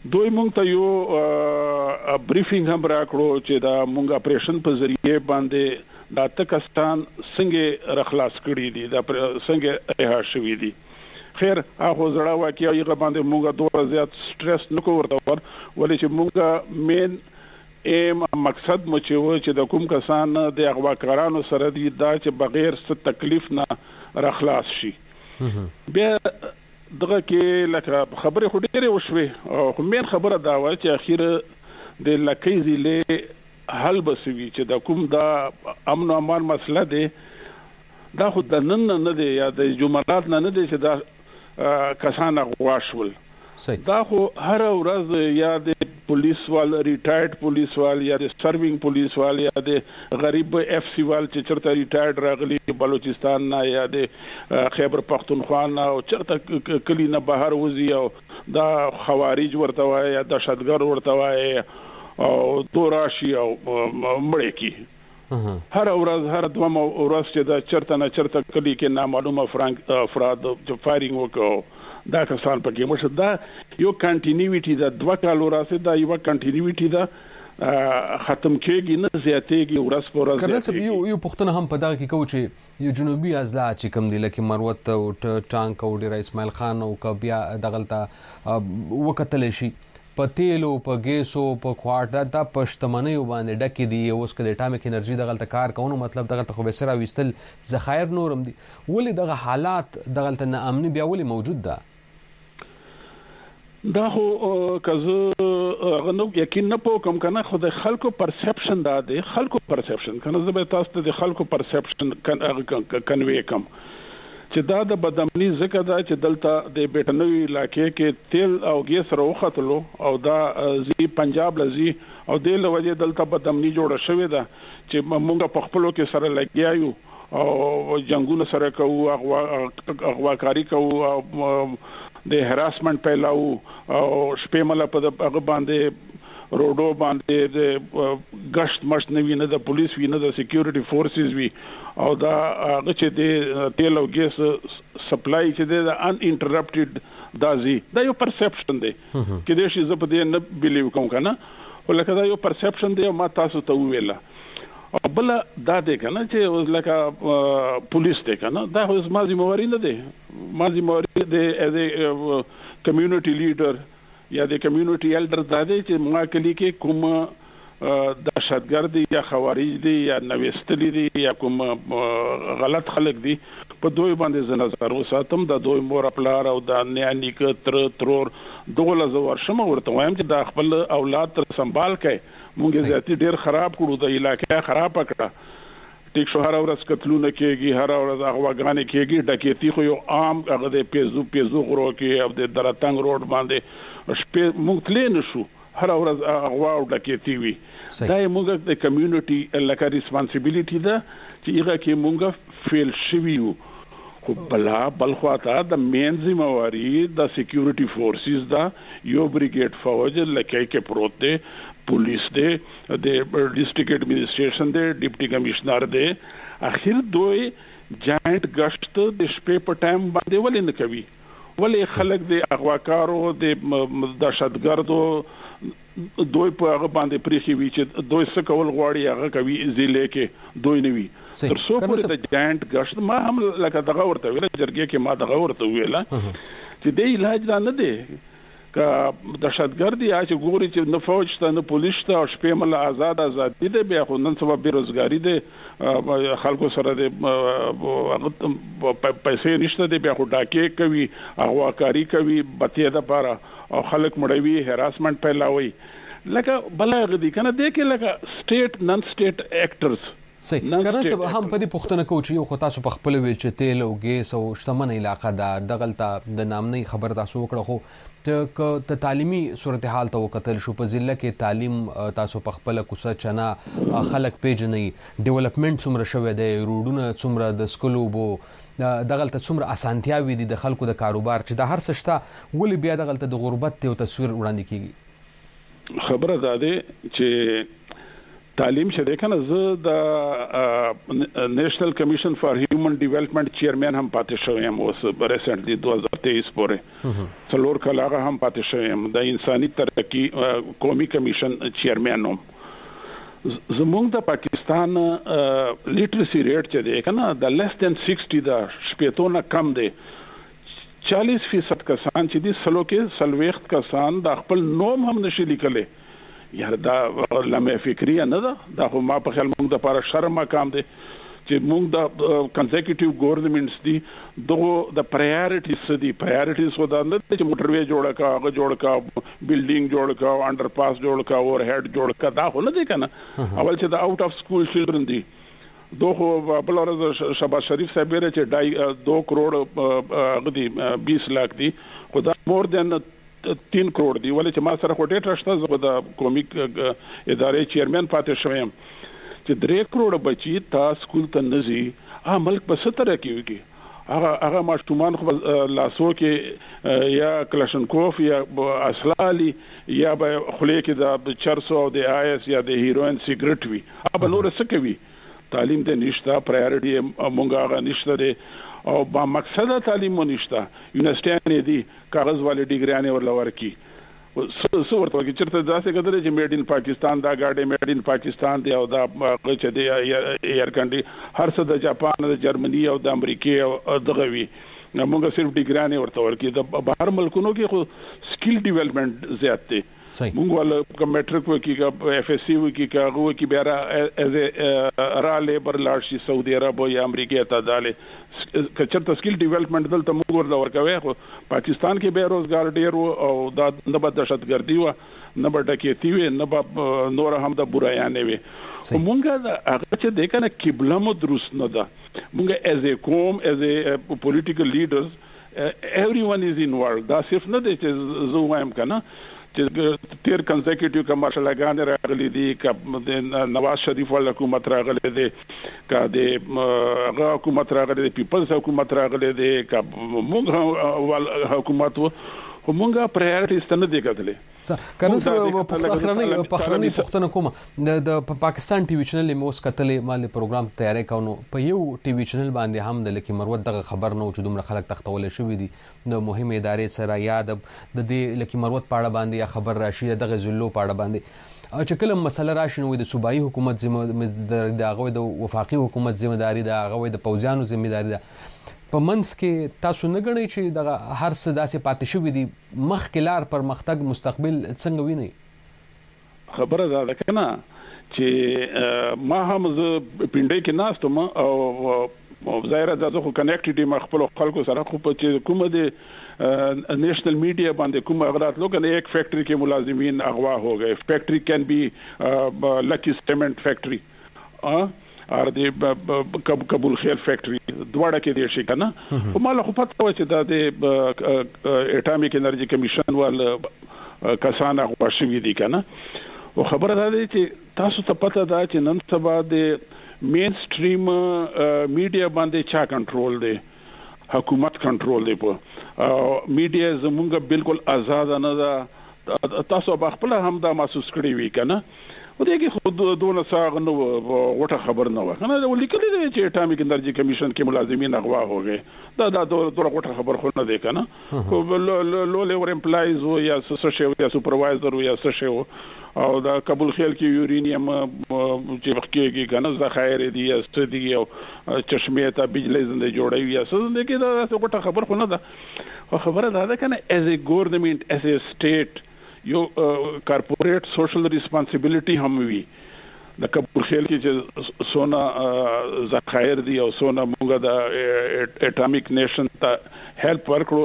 دوی مونږ ته یو بریفینګ هم راکړو چې دا مونږ اپریشن په ذریعہ باندې دا تکستان څنګه رخلاص کړی دي دا څنګه رها شوی دي. خیر هغه زړه واقعي هغه باندې مونږه دوه زیات سټرس نکو ورته ولې چې مونږه مین مقصد مو چې د کوم کسان د اغواکارانو سره دي دا چې بغیر څه تکلیف نه رخلاص شي. بیا دغه کې لکه خبره خو ډیره وشوي خو مین خبره دا و چې اخیره د لکې ضلع حل بسوي چې د کوم دا امن او امان مسله دی دا خو د نن نه دی یا د جمعرات نه دی چې دا کسان غواړول دا خو هر ورځ یا د پولیس وال ریټایرډ پولیس وال یا د سروینګ پولیس وال یا د غریب اف سی وال چې چرته ریټایرډ راغلي بلوچستان نه یا د خیبر پختونخوا نه او چرته کلی نه بهر وځي او دا خوارج ورته وای یا دهشتګر ورته وای او دوراشي او مړی کی هر ورځ هر دوه ورځ چې دا چرته نه چرته کلی کې نامعلومه افراد چې فایرینګ وکړو دا کسان پکې مشه دا یو کنټینیوټی دا دوه کال وراسه دا یو کنټینیوټی دا ختم کېږي نه زیاتېږي ورځ په ورځ. کله یو پښتون هم په دغه کې کوي چې یو جنوبي اضلاع چې کوم دی لکه مروت او ټانک او ډیر اسماعیل خان او کبیا دغلطه وکتل شي په تیلو په ګیسو په کوارټ دا پښتمنۍ باندې ډکې دي اوس کله اټامیک انرژي دغلطه کار کوي مطلب دغلطه خو به سره وستل ذخایر نورم دي ولې دغه حالات دغلطه نه امني بیا ولې موجود ده دا خو کزه غنو یقین نه پوه کوم کنه خو د خلکو پرسپشن دا دی خلکو پرسپشن کنه زه به تاسو ته د خلکو پرسپشن کنوي کوم چې دا د بدامني ځکه دا چې دلته د بیٹنوي علاقې کې تیل او ګیس راوختلو او دا زی پنجاب لزی او د لوجه دلته بدامني جوړه شوې ده چې مونږ په خپلو کې سره لګیایو او جنگونه سره کوو اغواکاری کوو او د هراسمنت پیلاو او شپې مله په هغه باندې روډو باندې د غشت مشت نه ویني د پولیس ویني د سکیورټي فورسز وی او دا هغه چې د تیل او ګیس سپلای چې د ان انټرپټډ دازي دا یو پرسپشن دی کې د شي زه په دې نه بیلیو کوم کنه ولکه دا یو پرسپشن دی ما تاسو ته ویلا او بل دا دی کنه چې لکه پولیس دی کنه دا هو ما ذمہواری نه دی ما ذمہواری دی ایز ا کمیونټي لیډر یا د کمیونټي ایلډر دا دی چې ما کلی کې کوم دهشتګرد یا خوارج دي یا نوستلی دي یا کوم غلط خلک دي په دوی باندې نظر وساتم دا دوی مور خپلار او دا نیانی ک ترور دوله زور شمه ورته وایم چې دا خپل اولاد تر سنبال کړي مونږه ذاتی ډیر خراب کړو د علاقې خراب کړه ټیک شو هر ورځ قتلونه کېږي هر ورځ اغواګانې کېږي ډکېتی خو یو عام هغه د پیزو غرو کې او د دراتنګ روډ باندې شپې مونږ تلې نشو هر ورځ اغوا او ډکېتی وي دا موږ د کمیونټي لکه ریسپانسیبিলিټي ده چې هغه کې مونږ فیل شویو خو بل خواته د مین ذمہواری د سکیورټي فورسز دا یو بریګیډ فوج لکه کې پروت دی پولیس دی د ډیسټریکټ ایڈمنسټریشن دی ډیپټي کمشنر دی اخر دوی جاینټ غشت د شپې په ټایم باندې ولې نه کوي ولې خلک د اغواکارو د دهشتګردو دوی په هغه باندې پریخي وی چې دوی څه کول غواړي هغه کوي ضلع کې دوی نه وي تر څو پورې د جاینټ غشت ما هم لکه دغه ورته ویل جرګې کې ما دغه ورته ویل چې د علاج دا نه دی کا دهشتګردي چې ګوري چې نه فوج ته نه پولیس ته او شپې مل آزاد دي بیا خو نن سبا بیروزګاری دي خلکو سره د پیسې نشته دي بیا خو ډاکې کوي اغواکاری کوي بتیا د پاره او خلک مړوي هراسمنت پیلاوي لکه بلغ دي کنه د کې لکه سټیټ نن سټیټ اکټرز صحیح کنه سبا هم په دې پښتنه کوچ یو خو تاسو په خپل ویل چې تیل او ګیس او شتمن علاقې دا دغلطه د نامنۍ خبر تاسو وکړه خو ته تعلیمي صورتحال ته وکتل شو په ضلع کې تعلیم تاسو په خپل کوڅه چنا خلک پیژنې ډیولپمنٹ څومره شوه دی روډونه څومره د سکولو بو دغلطه څومره اسانتیاوي دي د خلکو د کاروبار چې د هر څه شته ولې بیا دغلطه د غربت ته تصویر وړاندې کیږي خبره ده چې تعلیم شته کنه زه د نېشنل کمیشن فار هیومن ډیولپمنٹ چیرمن هم پاتې شوم اوس ریسنټلی 2023 پورې څلور کال هغه هم پاتې شوم د انساني ترقی قومي کمیشن چیرمن هم. زموږ د پاکستان لیټرسي ریټ چې دی کنه د لیس دین 60 دا شپېتونه کم دی. 40% کسان چې دي سلو کې سلويخت کسان د خپل نوم هم نشي لیکلي. یار دا لمه فکری نه دا خو ما په خیال موږ د لپاره شرم مقام دی چې موږ د کنزیکټیو ګورنمنټس دي دغه د پرایورټیز دي پرایورټیز خو دا نه چې موټروي جوړ کا هغه جوړ کا بلډینګ جوړ کا انډر پاس جوړ کا اور هډ جوړ کا دا خو نه دي کنه. اول چې د اوټ اف سکول چلډرن دي دوه بل ورځ شهباز شریف صاحب یې چې 2 کروڑ غدي 20 لک دي خدا مور دین 3 کروڑ دی ولې چې ما سره خو ډېر راشته زه د قومي ادارې چیرمن پاتې شوم چې 3 کروڑ بچي تا سکول ته نزي ملک په ستر کېږي هغه ماشومان خو لاسو کې یا کلاشنکوف یا اسلالي یا به خلې کې د چرسو او د آیس یا د هیروین سیګریټ وي اب نور څه کوي تعلیم ته نشته پرایورټي مونږه هغه نشته دی او با مقصد تعلیم ونشته یونیورسيټي دي کاغذ والے ډیګریانه ورلور کی سو ورته کې چرته داسې کېدل چې میډ ان پاکستان دا گاډي میډ ان پاکستان دی او دا چې دی ایر کنډي هر څه د جاپان د جرمني او د امریکای او دغه وی موږ صرف ډیګریانه ورته ورکی د بهر ملکونو کې خو سکل ډیولپمنٹ زیات دی. مونږ ول کمټریک وکي کا اف اس سی وکي کا غو کی بیره از را لیبر لارشي سعودي عرب او امریکا ته داله کچرته سکل ډیولپمنٹ دلته موږ ورته ورکوي خو پاکستان کې به روزګار ډیر او د نه دهشتګردي و نه ډکېتی و نه نور هم د برایانه وي. مونږه هغه چې د کنه قبله مو درست نه ده. مونږه از ا قوم از ا پولیټیکل لیډرز everyone is involved. دا صرف نه دی چې زه وایم کنه چې تیر کنزیکټیو کمرشل غان راغلي دي ک نواز شریف ول حکومت راغلي دي ک د هغه حکومت راغلي دي پیپلز حکومت راغلي دي ک موږ حکومت خو مونږه پرایورټیز ته نه دی کتلې کنه سره پخرنی پښتنه کومه د پاکستان ټي وي چینل موس کتلې مال پروګرام تیارې کاونو په یو ټي وي چینل باندې هم د لکی مروت دغه خبر نو چې دومره خلک تختول شوې دي د مهمه ادارې سره یاد د دې لکی مروت پاړه باندې یا خبر راشي دغه زلو پاړه باندې چې کله مسله راشي نو د صوبایي حکومت ذمہ دغه د وفاقي حکومت ذمہ داری ده هغه د پوځیانو ذمہ داری ده په منځ کې تاسو نه غنئ چې دغه هر څه داسې پاتې شوی دي مخکلار پرمختګ مستقبل څنګه ویني. خبره ده کنه چې ما هم ز پینډای کې ناستم او ظاهر ده زه خو کنیکټیټی مخبل خلکو سره خو په کومه د نیشنل میډیا باندې کوم اغراض لوګ نه یک فیکٹری کې ملازمین اغوا ہو گئے. فیکٹری کین بی لکی سیمنٹ فیکٹری اور د قبول خیر فیکٹری دواړه کې دي شي کنه. خو مال خو پته و چې د اټامیک انرژي کمیشن ول کسان هغه شوی دي کنه. او خبره ده چې تاسو ته پته ده چې نن سبا د مین سټریم میډیا باندې چا کنټرول دی حکومت کنټرول دی په میډیا زمونږ بالکل آزاد نه ده. تاسو په خپل هم دا محسوس کړی وی کنه و دې کې خود دونه ساغ نو وټه خبر نه و کنه ولیکل دي چې اټامیک انرژي کمیشن کې ملازمین اغوا هو گئے دا دوه وټه خبر خو نه دی کنه. لو لیور امپلایز و یا سوشل یا سپروایزر یا سوشل او دا قبول خیل کې یورینیم چې وخت کې کنه ذخایر دي یا ستدي او چشمه ته بجلی زنده جوړوي یا څه زنده کې دا وټه خبر خو نه ده. خبره ده کنه از ا ګورنمنت از ا سټیټ یو کارپوریټ سوشل ریسپانسیبিলিټي هم وي. د قبول خیل کې چې سونا ذخایر دي او سونا موږ د اټامیک نیشن ته هیلپ ورکړو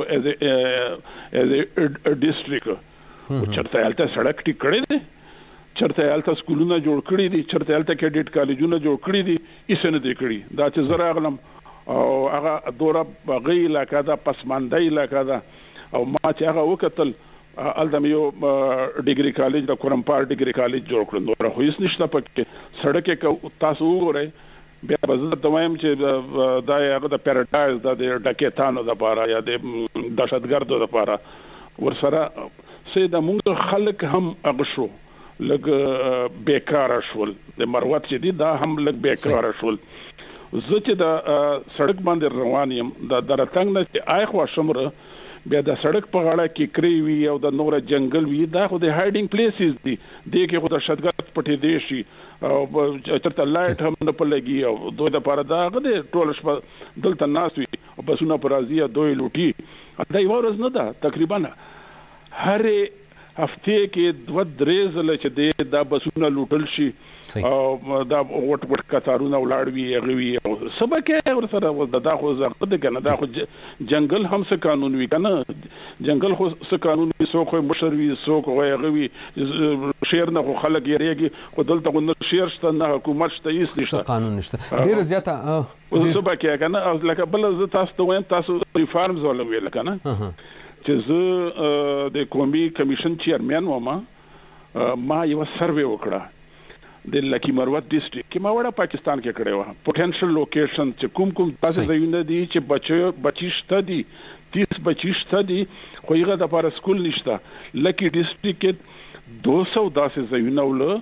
از ا ډیسټریکټ چرته الته سړک ټیک کړی دی چرته الته سکولونه جوړ کړی دي چرته الته کیډټ کالجونه جوړ کړی دي ایسنه دي کړی دا چې زرا غلم او هغه دوره بغی علاقه دا پسماندای علاقه دا او ما چې هغه وکتل الدم یو ډیګری کالج د کورمپار ډیګری کالج جوړ کړل نو خو هیڅ نشته پکې سړک کې تاسو وګورئ بیا بزرګ توایم چې دا هغه د پیراډایز د ډکېتانو د لپاره یا د دهشتګردو لپاره ورسره سید موږ خلک هم اغشو لګ بیکار شول د مروت چې دي دا هم لګ بیکار شول زه چې د سړک باندې روان یم د درتنګ نه چې آیخوا شمره بیا د سړک په غاړه کې کری وي او د نور جنگل وي دا خو د هایډینګ پلیسز دي د کې خو د شتګات پټې دي شي او چرته لایټ هم نه پلګي او دوی د پاره دا غده ټول شپه دلته ناس وي او بسونه پر ازیا دوی لوټي دا یو ورځ نه ده تقریبا هر هفته کې 2-3 ځله چې دا بسونه لوټل شي او دا وټ کتارونه ولاړوي غوي او سبکه ور سره دا خو زغد کنه دا خو جنگل هم څه قانون وی کنه جنگل خو څه قانون وی سو خو مشروي سو خو غوي شهر نه خو خلک یریږي خو دلته خو نه شهر شته نه حکومت شته هیڅ نشته قانون نشته ډیر زیاته سبکه کنه لکه بل ز تاسو ته وایم تاسو ریفارمز ولا ویل کنه چې زه د قومي کمیشن چیرمن ومه ما یو سروې وکړه د لکی مروت ډیسټریکټ کې ما وړه پاکستان کې کړې و پوتنشل لوکیشن چې کوم تاسو ځایونه دي چې بچی شته دي 30 بچی شته دي خو یې د لپاره سکول نشته لکی ډیسټریکټ کې 200 داسې ځایونه ول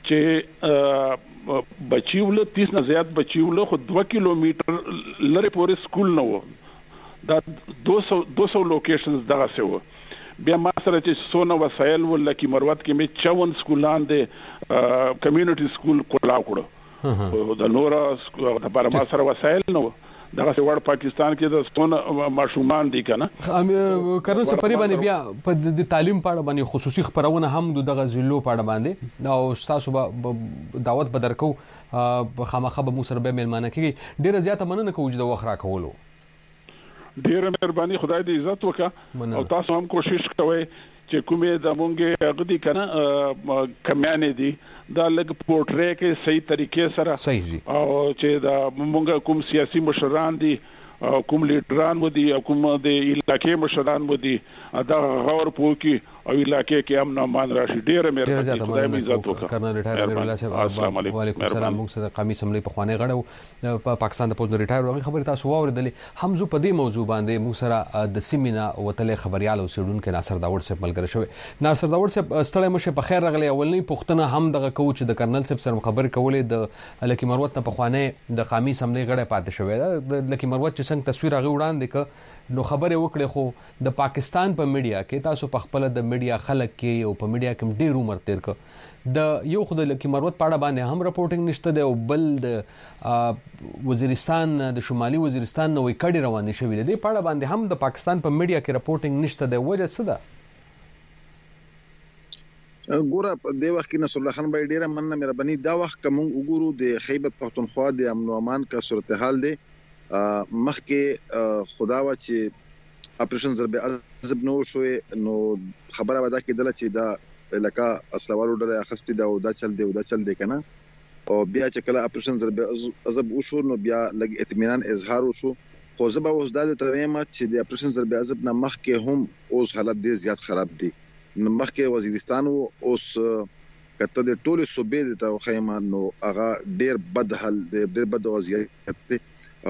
چې بچی ول 30 نه زیات بچی ول خو 2 کیلومتر لري پورې سکول نه و دا 200 لوکیشنز دغه څه و بیا ما سره چې سونه وسایل ولکه مروت کې می 54 سکولان دي کمیونټي سکول کولاو کړو د نورا د لپاره ما سره وسایل نو دغه څه پاکستان کې د سونه ماشومان دي کنه کارن څه پری باندې بیا په د تعلیم پاړه باندې خصوصي خبرونه هم دغه ضلعو پاړه باندې او تاسو به دعوت بدرکو خامخه به مو سره به ملمانه کیږي ډیره زیاته مننه کوم د وخت راکولو ډیره مهرباني خدای دې عزت وکړه او تاسو هم کوشش کوئ چې کومه د مونږه غدي کنه کمیانې دي دا لګ پورټری کې صحیح طریقې سره صحیح او چې دا مونږه کوم سیاسي مشران دي کوم لیډران ودی او کوم د علاقې مشران ودی دا غور پوکي او علاقې کې امن امان راشي ډیره مهرباني خدای دې عزت وکړه کرنل ریټایر امیر الله صاحب السلام علیکم السلام موږ سره قومي اسمبلی په خوانې غړو په پاکستان د پوز ریټایر وغه خبره تاسو واوریدلې هم زو په دې موضوع باندې موږ سره د سیمینا وتلې خبريال او سیډونکو ناصر داوود صاحب ملګری شوی ناصر داوود صاحب ستړی مشه په خیر راغلی اولنی پښتنه هم دغه کوچ د کرنل صاحب سره خبر کولې د لکی مروت نه په خوانې د قومي اسمبلی غړې پاتې شوی د لکی مروت چې څنګه تصویر هغه وړاندې ک نو خبره وکړه خو د پاکستان په میډیا کې تاسو په خپل د میډیا خلک کې او په میډیا کې ډیر عمر تیر ک د یو خدای لکه مروت پاړه باندې هم رپورټینګ نشته دی او بل د وزیرستان د شمالي وزیرستان نوې کډي روانې شوې دي پاړه باندې هم د پاکستان په میډیا کې رپورټینګ نشته دی وجه څه ده ګوره د وخت کې نصر الله خان باندې ډیره مننه مهرباني دا وخت کوم وګورو د خیبر پختونخوا د امن او امان کا صورتحال دی مخکې خدا وا چې اپریشن ضرب عذاب نو شوې نو خبره ودا کېدله چې دا علاقہ اسلوالو ډله اخستې دا او دا چل دی کنه او بیا چې کله اپریشن ضرب عذاب وشو نو بیا لګ اطمینان اظهار وشو خو زبا اوس د تویمه چې د اپریشن ضرب عذاب نه مخکې هم اوس حالت ډیر زیات خراب دي نو مخکې وزیرستان اوس کته د ټولو صوبې د خیمه نو هغه ډیر بد حل ډیر بد وضعیت دی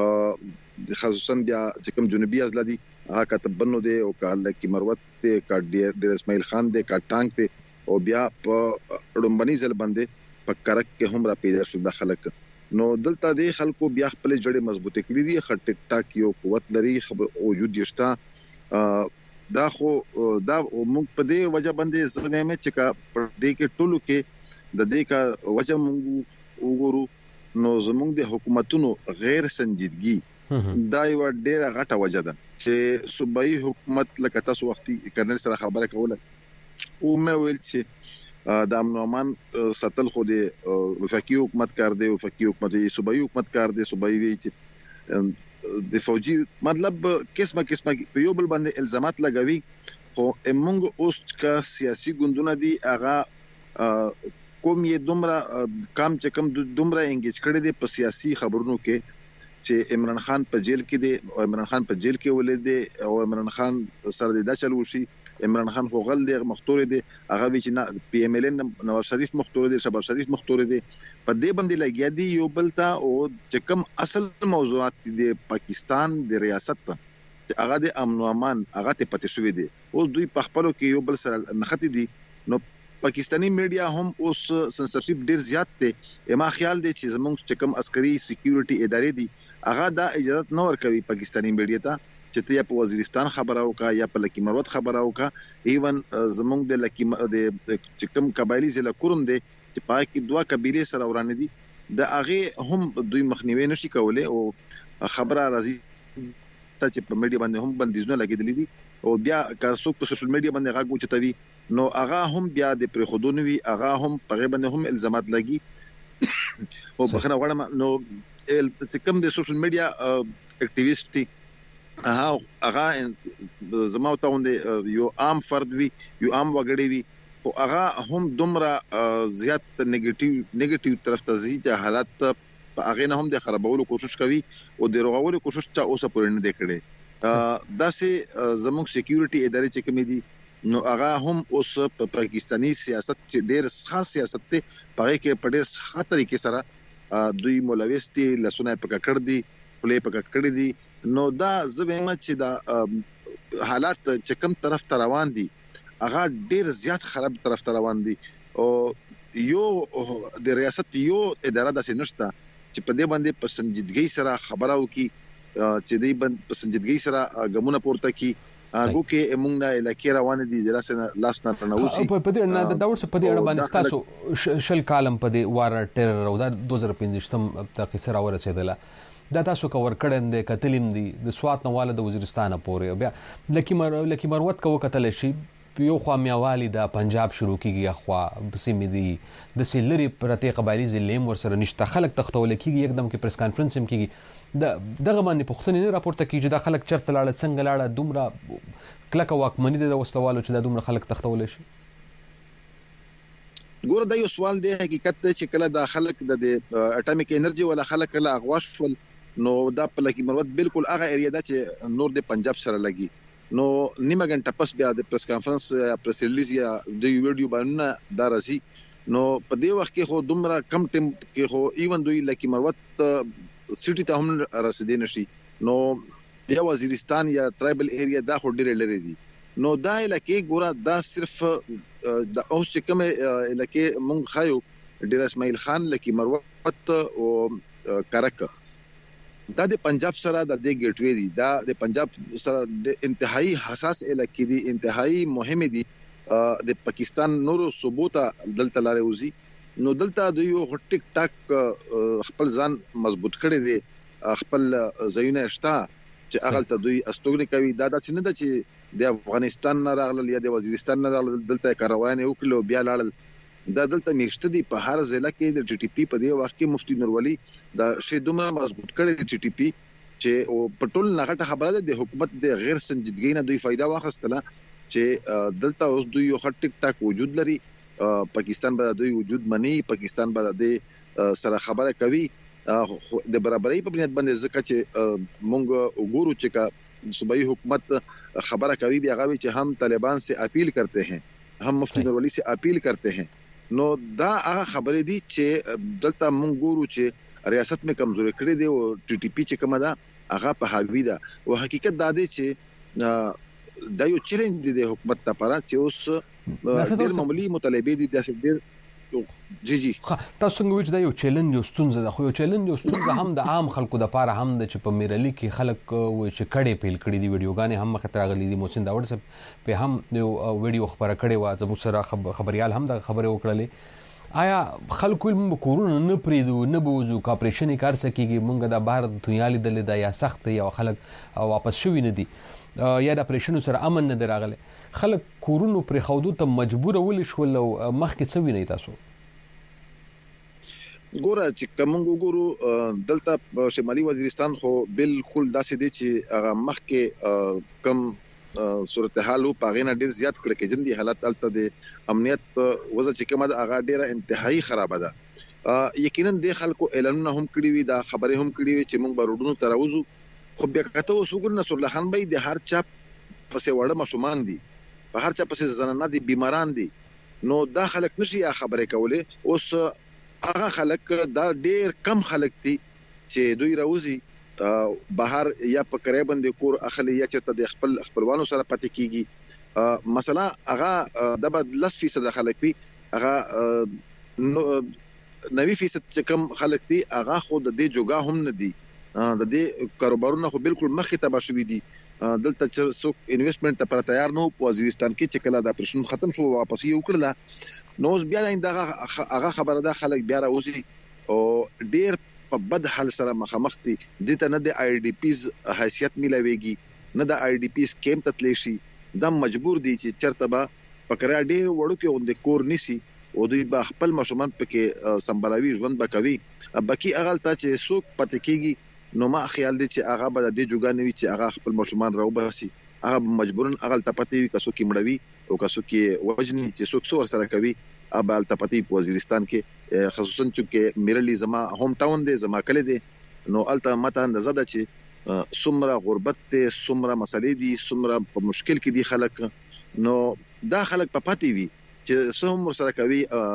خصوصا بیا چې کوم جنوبي ازلا دي هغه کتب بنو دي او کال کې مروت دي کا ډیر اسماعیل خان دي کا ټانک دي او بیا په ډومبني ځل باندې په کرک کې هم را پیدا شو د خلک نو دلته د خلکو بیا خپل جوړې مضبوطه کړې دي خ ټیک ټاک یو قوت لري خبر وجود یشتا دا خو دا موږ په دې وجه باندې زمې مې چې کا په دې کې ټولو کې د دې کا وجه موږ وګورو نو زموږ د حکومتونو غیر سنجیدګي دا یو ډیره غټه وجه ده چې صوبایي حکومت لکه تاسو وختي کرنل سره خبره کوله او مې ویل چې د امن او امان ساتل خو د وفاقي حکومت کار دی وفاقي حکومت صوبایي حکومت کار دی صوبایي وی چې د فوجي مطلب قسمه په یو بل باندې الزامات لګوي خو موږ اوس کا سیاسي ګوندونه دي هغه کوم یې دومره کام چې کوم دومره انګیج کړي دي په سیاسي خبرونو کې چې عمران خان په جیل کې دي او عمران خان په جیل کې ولید دي او عمران خان سره د چلو شي عمران خان خو غل دي مختور دي هغه چې پی ام ال ان نواز شریف مختور دي شباب شریف مختور دي په دې باندې لګیا دي یو بلتا او چې کوم اصل موضوعات دي پاکستان د ریاست چې هغه د امن او امان هغه ته پاتې شوې دي اوس دوی په خپلو کې یو بل سره نختی دي نو پاکستانی میډیا هم اوس سنسرشپ ډیر زیات دی. ما خیال دی چې زموږ چې کوم عسکري سکیورټي ادارې دي هغه دا اجازه نه ورکوي پاکستانی میډیا ته چې ته په وزیرستان خبره وکا یا په لکی مروت خبره وکا. ایون زموږ د لکی د چې کوم قبایلی ضلع کوم دی چې پای کې دوه قبيله سره ورانه دي د هغه هم دوی مخنیوي نشي کولای او خبره راځي چې په میډیا باندې هم بندیزونه لګیدلې دي او بیا که څوک په سوشل میډیا باندې غاګو چتوي نو هغه هم بیا د پرخودونو وی هغه هم په باندې هم الزامات لګي او بخنه غواړم نو چې کوم د سوشل میډیا اکټیویسټ دي هغه زما ته یو عام فرد وی یو عام وګړی وی او هغه هم دومره زیات نیگیټیو طرف ته ځي چې حالات په هغه نه هم د خرابولو کوشش کوي او د رغولو کوشش چا اوسه پورې نه دی کړی. دا سه زموږ سکیورټي ادارې چې کوم دي نو هغه هم اوس په پاکستانی سیاست چې ډېر خاص سیاست ته پاره کې په ډېر ښه طریقې سره دوی مولویستي لسونه پکې کړ دي پلي پکې کړی دي. نو دا زبېما چې دا حالات چې کوم طرف ته روان دي هغه ډېر زیات خراب طرف ته روان دي او یو د ریاست یو اداره د سنشتہ چې په دې باندې په سنجیدګۍ سره خبره وکي چې دې باندې په سنجیدګۍ سره ګمونه پورته کی هغه کې موږ نه علاقې روان دي د لاس نه پرنوسي په دې نه د دور څخه په دې اړه باندې تاسو شل کالم په دې وار ټیرر او د 2015 تاکي سره ورسېدله دا تاسو کور کړه د قتلیم دي د سوات نواله د وزیرستان پورې بیا لکی مروت کو قتل شي یو خو میاوالی د پنجاب شروع کیږي خو سیمې دي د سیلری پرته قبایلی ضلع ور سره نشته خلک تختول کیږي एकदम کې پریس کانفرنس هم کیږي دغه باندې پښتنې نه راپورته کیږي د خلک چرته لاړه څنګه لاړه دومره کلک واکمنی د وستوالو چې د دومره خلک تختول شي. ګوره دا یو سوال دی حقیقت چې کله د خلک د اټامیک انرژي ولا خلک له اغواش ول نو دا په لکی مروت بالکل هغه ایریا دا چې نور د پنجاب سره لګي نو نیمه غنټه پس بیا د پریس کانفرنس یا پریس ریلیز یا د ویډیو باندې دا راځي نو په دې وخت کې خو دومره کم ټیم کې خو ایون دوی لکی مروت سټی ته هم رسیدي نشي نو بیا وزیرستان یا ټرایبل ایریا دا خو ډېر لري دي نو دا لکه ګوره دا صرف د اوس چې کوم لکه مونږ خایو ډیر اسماعیل خان لکی مروت او کرک دا د پنجاب سره د ګټوي دي دا د پنجاب سره د انتهایی حساس علاقې دي انتهایی مهمه دي د پاکستان نورو صوبوتا دلته لاري وزي نو دلته د یو ټیک ټاک خپل ځان مضبوط کړي دي خپل زینه شتا چې اغلته دوی استوګنی کوي دا د سینده چې د افغانستان نه راغلل یا د وزیرستان نه راغلل دلته کاروان یو کلو بیا لاړل دا دلته میشته دي په هر ضلع کې د ټي ټي پی په دې وخت کې مفتي نورولي دا شی دومره مضبوط کړي د ټي ټي پی چې او پټول نغټه خبره ده د حکومت د غیر سنجیدګۍ نه دوی فائدہ واخیستله چې دلته اوس دوی یو ټیک ټاک وجود لري پاکستان به دوی وجود مني پاکستان به د سره خبره کوي د برابرۍ په بنیاد باندې ځکه چې مونږ وګورو چې کا صوبائی حکومت خبره کوي بیا غوي چې هم طالبان سے اپیل کرتے ہیں هم مفتی نورولي سے اپیل کرتے ہیں نو دا هغه خبرې دي چې دلته مونږ ګورو چې ریاست می کمزوري کړې دي او ټي ټي پی چې کومه ده هغه په حاوی ده او حقیقت دا دی چې دا یو چیلنج دی د حکومت لپاره چې اوس ډېر معمولی مطالبه دي د ډېر جی تاسو څنګه وایئ دا یو چیلنج یو ستونزه ده خو یو چیلنج یو ستونزه هم د عام خلکو د لپاره هم د چې په میرالي کې خلک وایي چې کړي پیل کړي دي ویډیوګانې هم مخ ته راغلي دي موسین دا وړ په هم یو ویډیو خبره کړي و زموږ سره خبريال هم د خبرې وکړلې آیا خلکو موږ کورونه نه پریدو نه بوزو کاپریشن کار سکیږي موږ د بهر دنیا لیدل دا یا سخت یا خلک واپس شوي نه دي یا د اپریشن سره امن نه دراغله خلک کورونو پر خودو ته مجبور ول شول مخکې څه ویني تاسو ګوره چې کوم ګورو دلته په شمالي وزیرستان خو بالکل داسې دي چې هغه مخکې کم صورتحال په غینه ډیر زیات کړه کې جندي حالت الته د امنیت وضع چې کومه هغه ډیره انتهایی خراب ده یقینا د خلکو اعلانونه هم کړی وي دا خبره هم کړی وي چې موږ بارودونو تراوزو خو بیا کته وسوګر نصر الله خان بای د هر چا پسې وړه مشومان دي په هر چا پسې زنانه دي بیماران دي نو دا خلک نشي خبره کوله اوس هغه خلک دا ډیر کم خلک دي چې دوی راوځي بهر یا په کرای باندې کور اخلي یا چې د خپلوانو سره پاتې کیږي مثلا هغه د 10% خلک وي هغه 90% چې کم خلک دي هغه خو د دې جوګه هم نه دي د دې کاروبارونه خو بالکل مخې ته بشوي دي دلته چې څوک انویسټمنت لپاره تیار نه په وزیرستان کې چې کله د اپریشن ختم شو واپس یې وکړه نو بیا هغه خبره ده خلک بیا راوځي او ډیر په بد حال سره مخامخ دي دته نه د آی ډی پیز حیثیت ملويږي نه د آی ډی پیز کېم تتلی شي دا مجبور دي چې چرته به پکړه ډیر وړو کې اون د کور نسی او دوی به خپل مشومان پکې سمبلاوي ژوند بکوي بکی اغلطه چې څوک پته کیږي نو ما خیال دي چې هغه به د دې جوګا نوي چې هغه خپل مشومان راو باسي هغه مجبورن اغلطه پته وي کسو کې مړوي او کسو کې وجني چې څوک څور سره کوي ابل تپتی په وزیرستان کې خصوصا چې میرلی زما هوم ټاون دی زما کلی دی نو الته ماته اندازه ده چې سمره غربت ته سمره مسلې دي سمره په مشکل کې دي خلک نو دا خلک په پاتې وي چې څوم سره کوي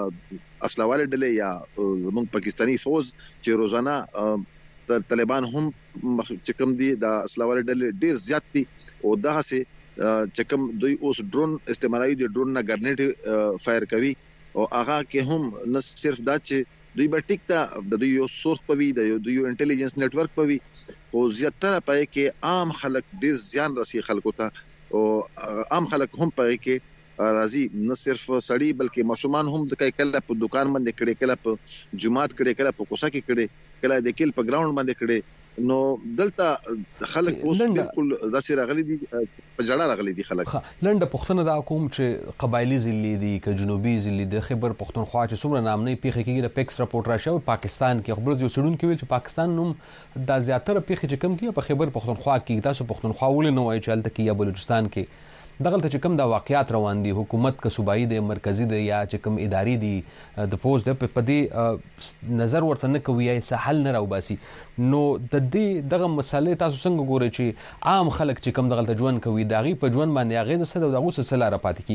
اسلحه ډلې یا زموږ پاکستانی فوج چې روزانه طالبان هم چې کوم دي د اسلحه ډلې ډیر زیات دي او دا سه چې کوم دوی اوس ډرون استعمالوي د ډرون نه ګرنیټ فایر کوي او هغه کې هم نه صرف دا چې دوی به ټیک ته د دوی یو سورس پوي د دوی انټيليجنس نتورک پوي او زیاتره پای کې عام خلک ډیر زیان رسي خلکو ته او عام خلک هم پای کې راضي نه صرف سړی بلکې مشومان هم د کله په دکان باندې کړي کله په جمعات کړي کله په کوڅه کې کړي کله د کل په ګراوند باندې کړي نو دلته خلک اوس بالکل داسې راغلي دي په جړه راغلي دي خلک لنډه پښتنه دا کوم چې قبایلی ضلع دي ک جنوبي ضلع د خیبر پښتونخوا چې څومره نامنې پیښه کېږي د پیکس راپورټ راشه پاکستان کې خبر یو سړون کې ویل چې پاکستان نوم د زیاتره پیښې چې کم کیږي په خیبر پښتونخوا کې تاسو پښتونخوا ولې نه وایي چې الته کې یا بلوچستان کې دغه ته چې کوم د واقعیت روان دي حکومت کا صوبایي د مرکزی د یا چې کوم اداري دي د فوج د په دې نظر ورته نه کوي یا سهل نه راوباسي نو د دې دغه مسالې تاسو څنګه ګورئ چې عام خلک چې کوم دغه ژوند کوي داغي په ژوند باندې هغه څه دغه سلسله را پاتې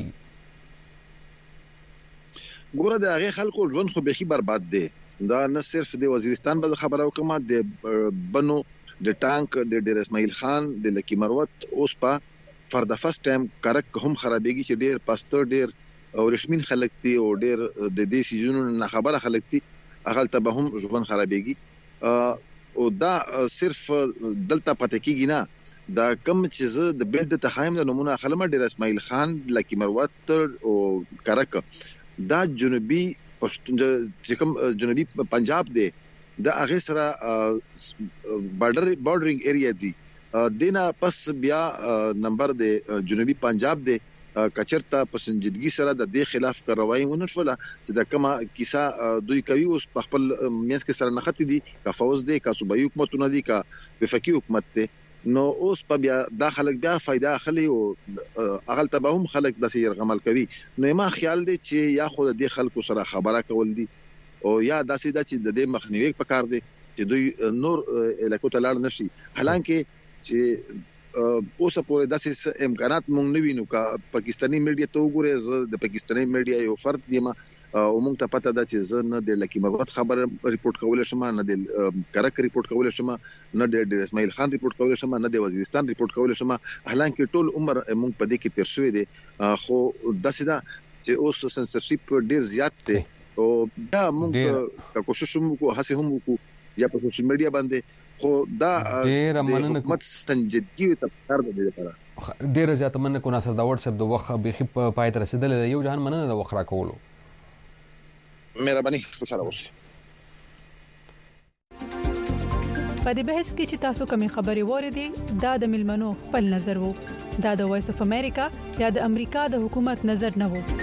کیږي ګوره د هغه خلکو ژوند خو بيخي برباد دي دا نه صرف د وزیرستان په خبره وکړه د بنو د ټانک د ډیر اسماعیل خان د لکی مروت اوس په for the first time کرک هم خرابېږي چې ډېر پاستر ډېر او رشمین خلک دي او ډېر د دې سيزونو نه خبره خلک دي هغه ته به هم ژوند خرابېږي او دا صرف دلته پته کېږي نه دا کم چې د بلد ته خایم د نمونه خلمه ډېر اسماعیل خان لکی مروت او کرک دا جنوبي چې کوم جنوبي پنجاب دی دا هغه سره بارډرینګ ایریا دی دینا پس بیا نمبر د جنوبي پنجاب د کچرتا پسنجدګي سره د دې خلاف کاروایی ونشوله چې د کما کیسه دوی کوي اوس په خپل میانس کې سره نختی دي کا فوز دي کا صوبایي حکومتونه دي کا وفاقي حکومت دي نو اوس په بیا داخله بیا فائدہ اخلي او اغل تبهم خلک د سیر غمل کوي نو ما خیال دي چې یا خو د خلکو سره خبره کول دي او یا داسې د چې د دې مخنیوي پکار دي چې دوی نور الکو تلل نشي حالانکه چې اوس پورې داسې امکانات مونږ نه وینو کا پاکستانی میډیا ته وګورئ د پاکستانی میډیا یو فرد دی ما او مونږ ته پته ده چې زه نه د لکی مروت خبر ریپورت کول شم نه د کرک ریپورت کول شم نه د اسماعیل خان ریپورت کول شم نه د وزیرستان ریپورت کول شم حالانکه ټول عمر مونږ په دې کې تیر شوې دي خو داسې ده چې اوس سنسرشپ ډیر زیات دی او دا مونږ کوشش وکړو هڅه هم وکړو یا په سوشل میډیا باندې خو دا ډیر مننه حکومت سنجیدګي ته کار دی لپاره ډیر زیات مننه کو ناصر دا واتس اپ د وخت به پای تر رسیدل یو جهان مننه د وخت را کولو مهرباني خوشاله اوسئ په دې بحث کې چې تاسو کومې خبرې وریدي دا د ملمنو خپل نظر وو دا د وایس اف امریکا یا د امریکا د حکومت نظر نه وو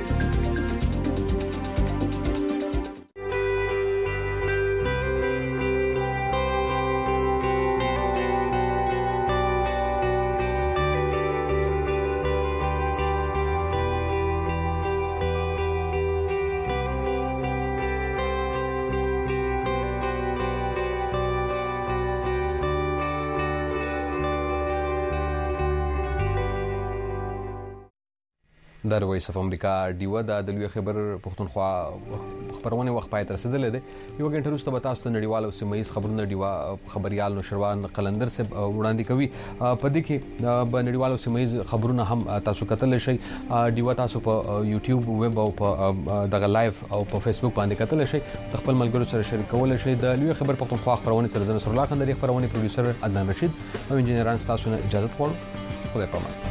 د وایس اف امریکا ډیو د لوی خبر پښتونخوا خبرونه وخت پای تر رسیدلې ده یو غنټه وروسته به تاسو ته نړیوال او سیمایي خبرونه ډیوا خبريال نوشروان قلندر سے وړاندې کوي په دې کې په نړیوال او سیمایي خبرونه هم تاسو کتل شئ ډیوا تاسو په یوټیوب ویب او په دغه لایف او په فیسبوک باندې کتل شئ خپل ملګرو سره شریکول شئ د لوی خبر پښتونخوا خبرونه سره زنه سره لاخن د خبرونه پروډوسر عدنان رشید او انجنیران تاسو نه اجازه غواړم خدای پامان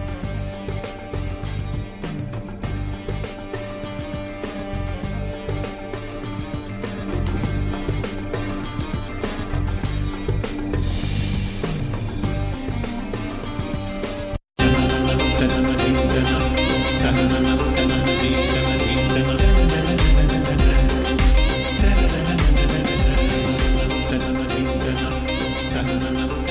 Thank you.